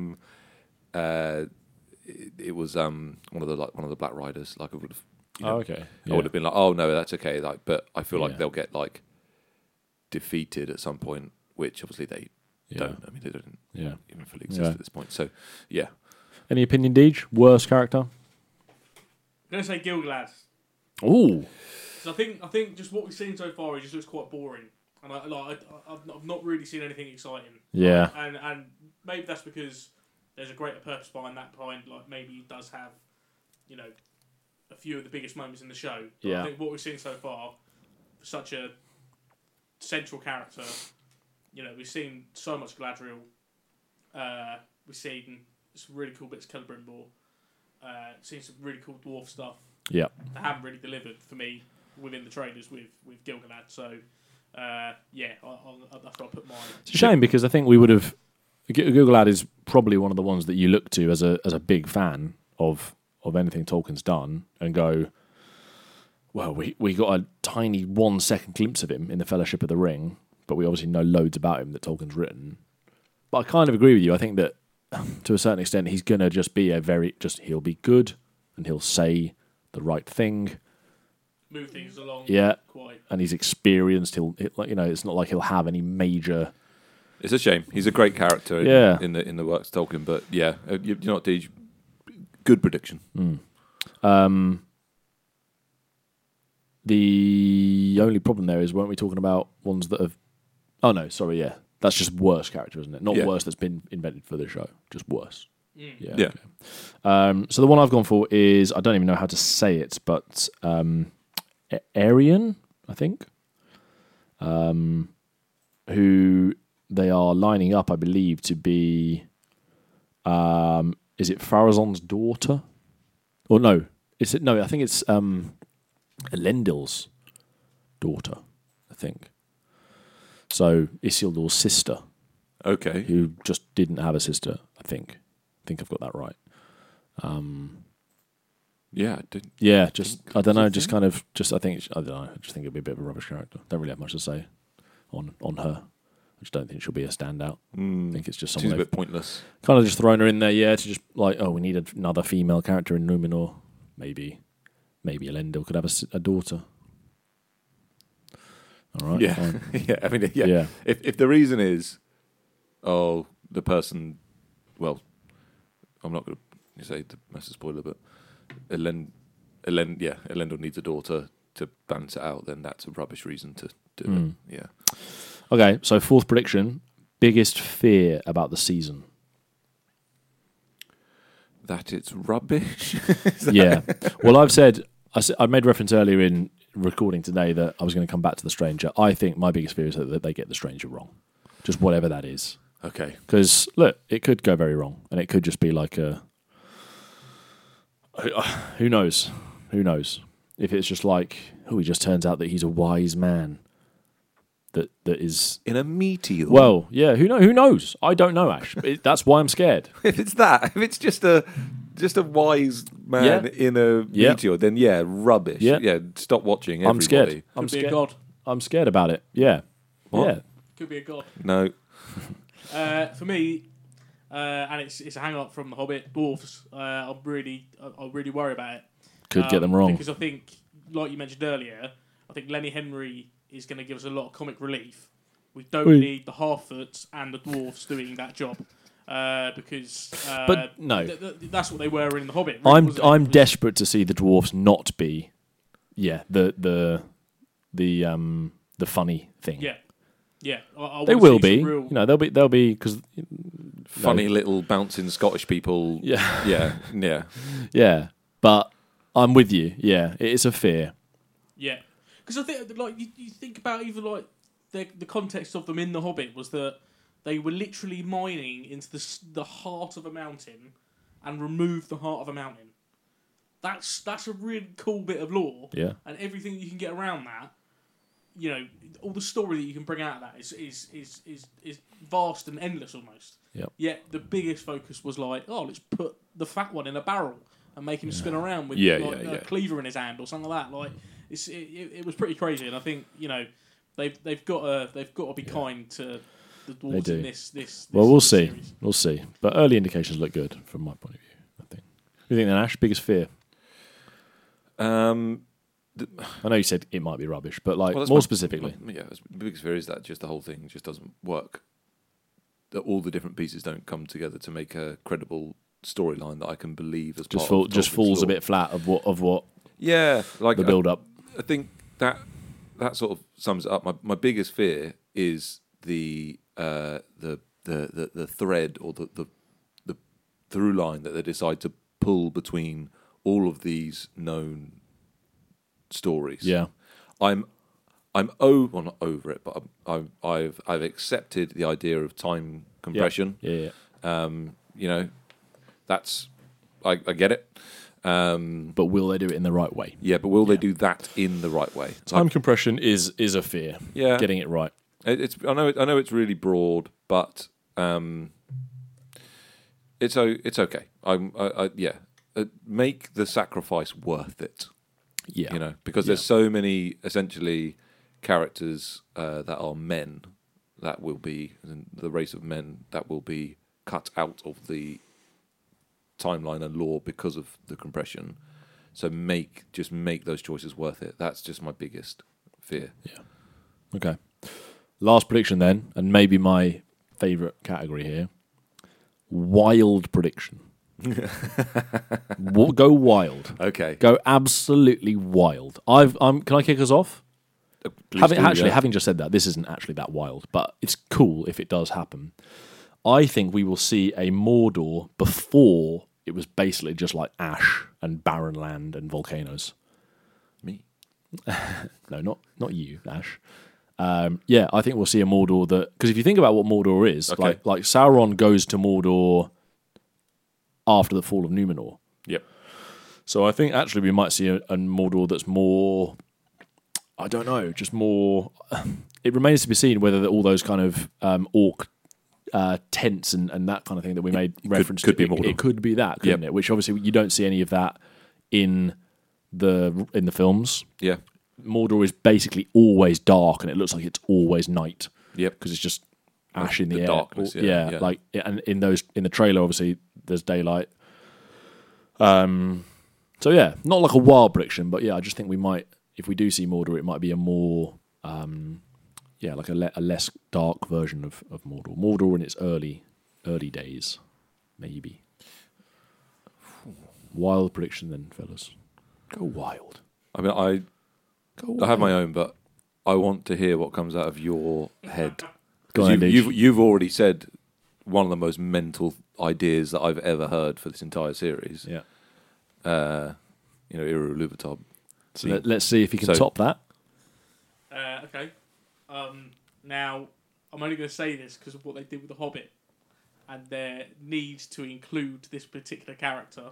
it was one of the Black Riders. Like I would have, okay. I would have been like, oh no, that's okay. Like, but I feel like Yeah. they'll get like defeated at some point, which obviously they don't. I mean, they don't even fully exist at this point. So, yeah. Any opinion, Deej? Worst character? I'm going to say Gil-galad. Ooh. So I think just what we've seen so far, he just looks quite boring. And I've not really seen anything exciting. Yeah. And maybe that's because there's a greater purpose behind that point. Like maybe he does have, a few of the biggest moments in the show. But Yeah. I think what we've seen so far, for such a central character, we've seen so much Galadriel. We've seen some really cool bits of Celebrimbor. Seen some really cool dwarf stuff. Yeah. That haven't really delivered for me within the trailers with Gil-galad. So. That's where I put mine. It's a shame because I think we would have. Gil-galad is probably one of the ones that you look to as a big fan of anything Tolkien's done and go, well, we got a tiny 1 second glimpse of him in the Fellowship of the Ring, but we obviously know loads about him that Tolkien's written. But I kind of agree with you. I think that to a certain extent he's gonna just be he'll be good and he'll say the right thing. Move things along. Yeah. Quite. And he's experienced. It's not like he'll have any major. It's a shame. He's a great character in the works of Tolkien, but yeah, you're not Deej. Good prediction. The only problem there is, weren't we talking about ones that have? Oh no, sorry, yeah, that's just worst character, isn't it? Not worse that's been invented for the show, just worse. Yeah. Okay. So the one I've gone for is, I don't even know how to say it, but Arian, I think, who they are lining up, I believe, to be. Is it Farazan's daughter? Or no? Is it no? I think it's Elendil's daughter. I think. So Isildur's sister. Okay. Who just didn't have a sister. I think I've got that right. Yeah. Yeah. Just I don't know. Just kind of. Just I think. I don't know. I just think it'd be a bit of a rubbish character. Don't really have much to say on her. I just don't think she'll be a standout. I think it's just someone Seems a bit pointless. Kind of just thrown her in there, yeah, to just like, oh, we need another female character in Numenor. Maybe Elendil could have a daughter. All right, Yeah, fine. yeah. I mean, yeah. If the reason is, oh, the person, well, I'm not going to say the massive spoiler, but Elendil needs a daughter to balance it out. Then that's a rubbish reason to do it. Yeah. Okay, so fourth prediction: biggest fear about the season. That it's rubbish. Yeah. Well, I made reference earlier in recording today that I was going to come back to the Stranger. I think my biggest fear is that they get the Stranger wrong, just whatever that is. Okay. Because look, it could go very wrong, and it could just be like a. Who knows? Who knows? If it's just like, he just turns out that he's a wise man. That is In a meteor. well, yeah. Who knows? I don't know, Ash. That's why I'm scared. If it's just a wise man in a meteor, then yeah, rubbish. Yeah. Yeah, stop watching. I'm scared. Everybody. I'm Could be a scared. god. I'm scared about it. Yeah. What? Yeah. Could be a god. No. For me, and it's a hang up from The Hobbit, dwarves. I really worry about it. Could get them wrong. Because I think, like you mentioned earlier, I think Lenny Henry is going to give us a lot of comic relief. We don't need the Half-Foots and the dwarves doing that job. Because But no. That's what they were in The Hobbit. Really, wasn't it? I'm desperate to see the dwarfs not be, the funny thing. Yeah. I They wanna will see be. some real- You know, they'll be because Funny little bouncing Scottish people. Yeah. Yeah. yeah. But I'm with you. Yeah, it is a fear. Yeah, because I think like you think about even like the context of them in The Hobbit was that they were literally mining into the heart of a mountain and removed the heart of a mountain. That's a really cool bit of lore. Yeah. And everything you can get around that, you know, all the story that you can bring out of that is vast and endless almost. Yep. Yet the biggest focus was like, oh, let's put the fat one in a barrel and make him spin around with a cleaver in his hand or something like that. Like it was pretty crazy, and I think they've got to be kind to the dwarves in this. Well, we'll this see. series. We'll see. But early indications look good from my point of view. I think. What do you think then, Ash? Biggest fear? I know you said it might be rubbish, but more specifically, the biggest fear is that just the whole thing just doesn't work. That all the different pieces don't come together to make a credible storyline that I can believe as just part of just Tolkien's falls a lore. bit flat of what Yeah, like the build up. I think that sort of sums it up. My biggest fear is the thread or the through line that they decide to pull between all of these known stories. Yeah. I'm not over it, but I've accepted the idea of time compression. Yeah. You know, that's I get it. But will they do it in the right way? Yeah, but will they do that in the right way? Time compression is a fear. Yeah, getting it right. I know it's really broad, but it's okay. Make the sacrifice worth it. Yeah, You know, because there's so many essentially characters that are men that will be the race of men that will be cut out of the timeline and lore because of the compression. So make those choices worth it. That's just my biggest fear. Yeah. Okay. Last prediction then, and maybe my favourite category here. Wild prediction. Go wild. Okay. Go absolutely wild. Can I kick us off? Having just said that, this isn't actually that wild, but it's cool if it does happen. I think we will see a Mordor before it was basically just like ash and barren land and volcanoes. Me. No, not you, Ash. Yeah, I think we'll see a Mordor that, because if you think about what Mordor is, Okay. like Sauron goes to Mordor after the fall of Numenor. Yep. So I think actually we might see a Mordor that's more, I don't know, just more. It remains to be seen whether all those kind of orc tents and that kind of thing that we made reference could to. be Mordor. It could be that, couldn't it? Which obviously you don't see any of that in the films. Yeah. Mordor is basically always dark, and it looks like it's always night. Yep. Because it's just ash in the The air. darkness, yeah. And in the trailer, obviously there's daylight. So yeah, not like a wild prediction, but yeah, I just think we might, if we do see Mordor, it might be a more, like a less dark version of Mordor. Mordor in its early days, maybe. Wild prediction then, fellas. Go wild. I mean, I have my own, but I want to hear what comes out of your head. Go on, Because Andy. you've already said one of the most mental ideas that I've ever heard for this entire series. Yeah. Iru Luvatar. So let's see if you can So- top that. Okay. Now, I'm only going to say this because of what they did with The Hobbit and their need to include this particular character.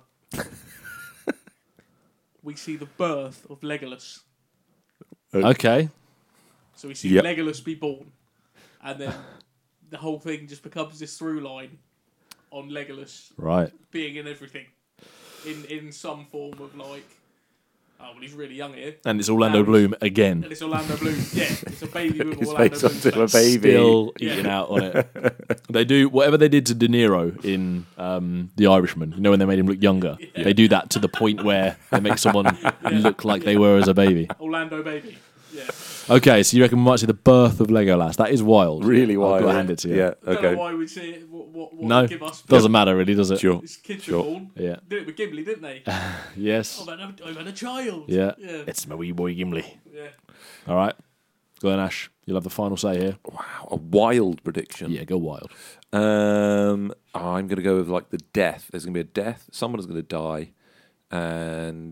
We see the birth of Legolas. Okay. So we see Yep. Legolas be born. And then the whole thing just becomes this through line on Legolas Right. being in everything. In some form of Oh, well, he's really young here. And it's Orlando Bloom again. And it's Orlando Bloom. Yeah, it's a baby with His Orlando face Bloom's onto a face. baby. Still eating out on it. They do whatever they did to De Niro in The Irishman. You know when they made him look younger? Yeah. They do that to the point where they make someone look like they were as a baby. Orlando baby. Yeah. Okay, so you reckon we might see the birth of Legolas? That is wild. Really wild. I've got to hand it to you. Yeah, I don't okay. know why we see it. What No, give us? doesn't matter really, does it? Sure. His kids Sure. were born. Yeah. Did it with Gimli, didn't they? Yes. I've had a child. Yeah. Yeah. It's my wee boy Gimli. Yeah. All right. Go on, Ash. You'll have the final say here. Wow, a wild prediction. Yeah, go wild. I'm going to go with like the death. There's going to be a death. Someone is going to die, and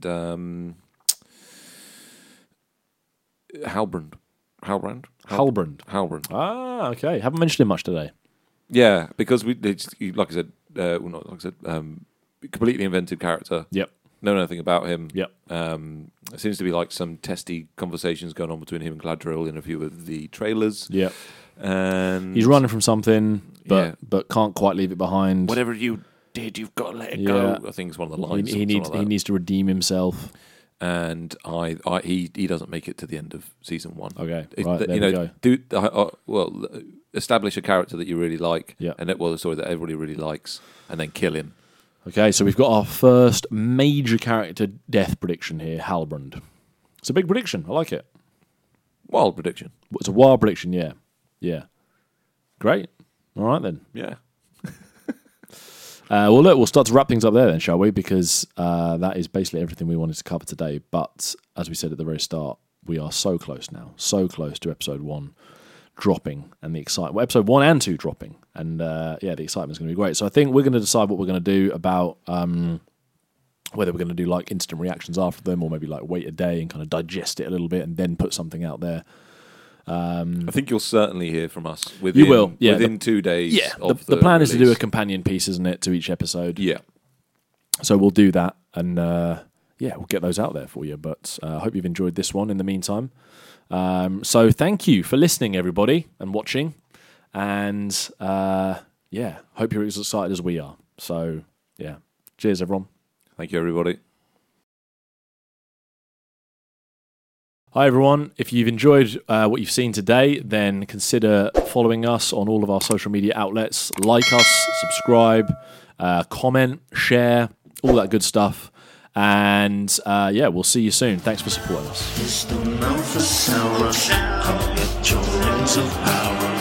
Halbrand. Ah, okay. Haven't mentioned him much today. Yeah, because like I said, completely invented character. Yep. Know nothing about him. Yep. There seems to be like some testy conversations going on between him and Galadriel in a few of the trailers. Yep. And He's running from something, Yeah. but can't quite leave it behind. whatever you did, you've got to let it Yeah. go. I think it's one of the lines. He needs to redeem himself. And he doesn't make it to the end of season 1. Okay, right, there we go. Establish a character that you really like, Yeah. and that everybody really likes, and then kill him. Okay, so we've got our first major character death prediction here, Halbrand. It's a big prediction. I like it. Wild prediction. It's a wild prediction, yeah. Yeah. Great. All right, then. Yeah. Well, look, we'll start to wrap things up there then, shall we? Because that is basically everything we wanted to cover today. But as we said at the very start, we are so close now. So close to episode 1 dropping and the excitement. Well, episode 1 and 2 dropping. And the excitement's going to be great. So I think we're going to decide what we're going to do about whether we're going to do like instant reactions after them or maybe like wait a day and kind of digest it a little bit and then put something out there. I think you'll certainly hear from us within, You will, yeah. within 2 days. Yeah, of the plan is to do a release. companion piece, isn't it, to each episode? Yeah. So we'll do that, and we'll get those out there for you. But I hope you've enjoyed this one in the meantime. So thank you for listening, everybody, and watching. And hope you're as excited as we are. So, cheers, everyone. Thank you, everybody. Hi, everyone. If you've enjoyed what you've seen today, then consider following us on all of our social media outlets. Like us, subscribe, comment, share, all that good stuff. And we'll see you soon. Thanks for supporting us. It's the mouth of Sauron. Come get your rings of power.